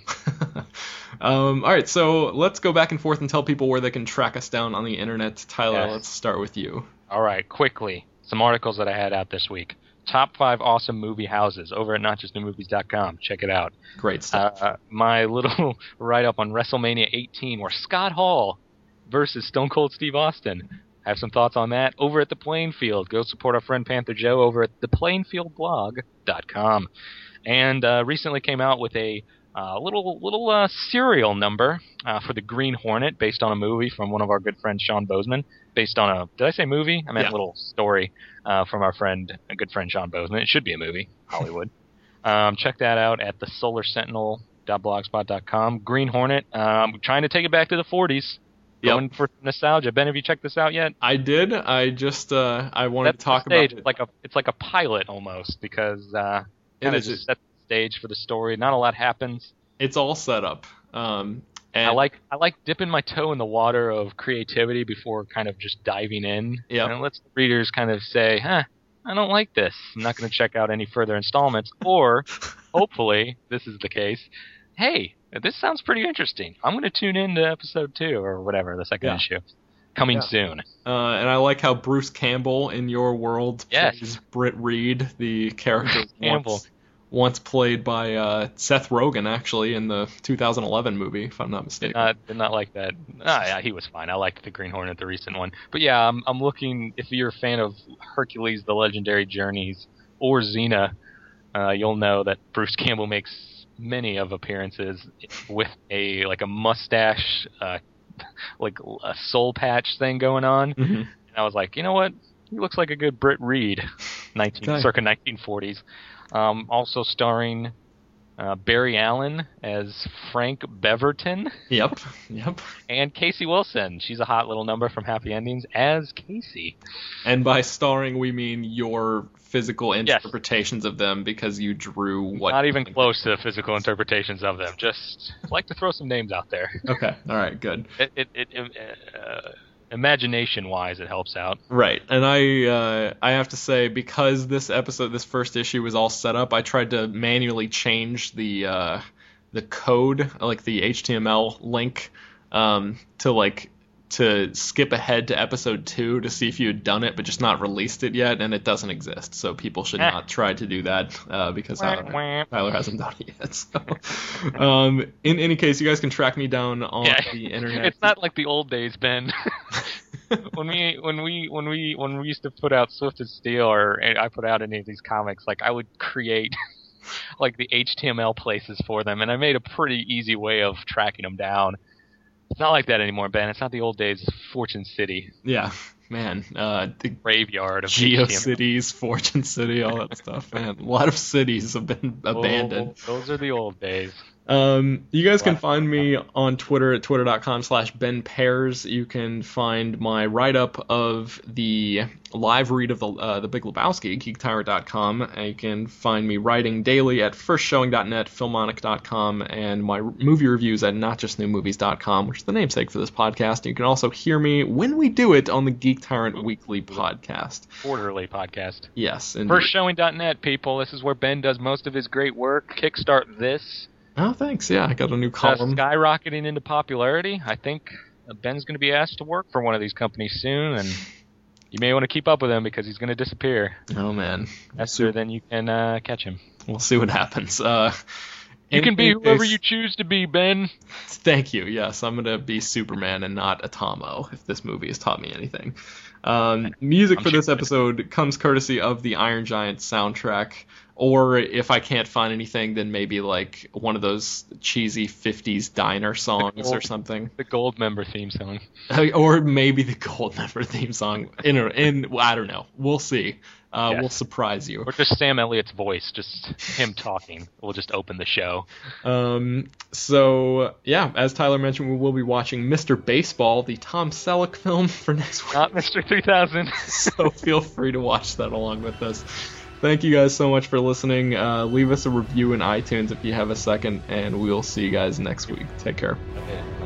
um, all right, so let's go back and forth and tell people where they can track us down on the internet. Tyler, Yes. let's start with you. All right, quickly, some articles that I had out this week. Top five awesome movie houses over at not just new movies dot com. Check it out. Great stuff. Uh, my little write-up on WrestleMania eighteen, where Scott Hall versus Stone Cold Steve Austin. I have some thoughts on that over at The Playing Field. Go support our friend Panther Joe over at the playing field blog dot com. And uh, recently came out with a uh, little little uh, serial number uh, for the Green Hornet, based on a movie from one of our good friends, Sean Bozeman. Based on a, did I say movie? I meant Yeah. a little story uh, from our friend, a good friend, Sean Bozeman. It should be a movie, Hollywood. um, check that out at the solar sentinel dot blogspot dot com. Green Hornet, um, trying to take it back to the forties. Yep. Going for nostalgia. Ben, have you checked this out yet? I did. I just uh, I wanted That's to talk the stage. about it. It's like a it's like a pilot almost, because uh, It kind of is. just set the stage for the story. Not a lot happens. It's all set up. Um, and I like I like dipping my toe in the water of creativity before kind of just diving in. Yep. And it lets the readers kind of say, huh, I don't like this. I'm not going to check out any further installments. Or, hopefully, this is the case. Hey, this sounds pretty interesting. I'm going to tune in to episode two or whatever, the second Yeah. issue. Coming Yeah. soon. Uh, and I like how Bruce Campbell in your world Yes. plays Britt Reed, the character Campbell. once, once played by uh, Seth Rogen, actually, in the two thousand eleven movie, if I'm not Did mistaken. not, did not like that. Ah, yeah, he was fine. I liked the Green Hornet, the recent one. But yeah, I'm, I'm looking, if you're a fan of Hercules, The Legendary Journeys, or Xena, uh, you'll know that Bruce Campbell makes many of appearances with a, like a mustache, uh, like a soul patch thing going on. Mhm. And I was like, you know what? He looks like a good Britt Reed, nineteen, Okay. circa nineteen forties. Um, also starring uh, Barry Allen as Frank Beverton Yep, yep. and Casey Wilson. She's a hot little number from Happy Endings as Casey. And by starring, we mean your physical Yes. interpretations of them because you drew what. Not even close to physical interpretations of them. Just like to throw some names out there. Okay, all right, good. It, it, it, uh, imagination-wise, it helps out. Right, and I uh, I have to say, because this episode, this first issue was all set up, I tried to manually change the uh, the code, like the H T M L link, um, to like to skip ahead to episode two to see if you had done it, but just not released it yet, and it doesn't exist. So people should Eh. not try to do that uh, because Wah, Tyler, wah. Tyler hasn't done it yet. So, um, in any case, you guys can track me down on Yeah, the internet. it's not like the old days, Ben. when we when we when we when we used to put out Swift and Steel, or I put out any of these comics, like I would create like the H T M L places for them, and I made a pretty easy way of tracking them down. It's not like that anymore, Ben. It's not the old days. Fortune City, Yeah, man. Uh, the graveyard of H T M L. GeoCities, Fortune City, all that stuff, man. A lot of cities have been abandoned. Oh, those are the old days. Um, you guys can Wow. find me on Twitter at twitter.com slash Ben Pears. You can find my write-up of the live read of the uh, the Big Lebowski at geek tyrant dot com. And you can find me writing daily at first showing dot net, filmonic dot com, and my movie reviews at not just new movies dot com, which is the namesake for this podcast. You can also hear me when we do it on the Geek Tyrant Weekly podcast. Quarterly podcast. Yes. indeed. first showing dot net, people. This is where Ben does most of his great work. Kickstart this. Oh, thanks. Yeah, I got a new Uh, column. skyrocketing into popularity. I think uh, Ben's going to be asked to work for one of these companies soon, and you may want to keep up with him because he's going to disappear. Oh, man. Faster than you can uh, catch him. We'll see what happens. Uh, You in can be any whoever case- you choose to be, Ben. Thank you. Yes, I'm going to be Superman and not Atomo, if this movie has taught me anything. Um, music I'm for sure this episode comes courtesy of the Iron Giant soundtrack. Or if I can't find anything, then maybe like one of those cheesy fifties diner songs or Gold- something. The Gold Member theme song. Or maybe the Goldmember theme song. In, a, in I don't know. We'll see. Uh, Yes. We'll surprise you. Or just Sam Elliott's voice, just him talking. We'll just open the show. Um, so, yeah, as Tyler mentioned, we will be watching Mister Baseball, the Tom Selleck film, for next week. Not Mister three thousand. So feel free to watch that along with us. Thank you guys so much for listening. Uh, leave us a review in iTunes if you have a second, and we'll see you guys next week. Take care. Okay.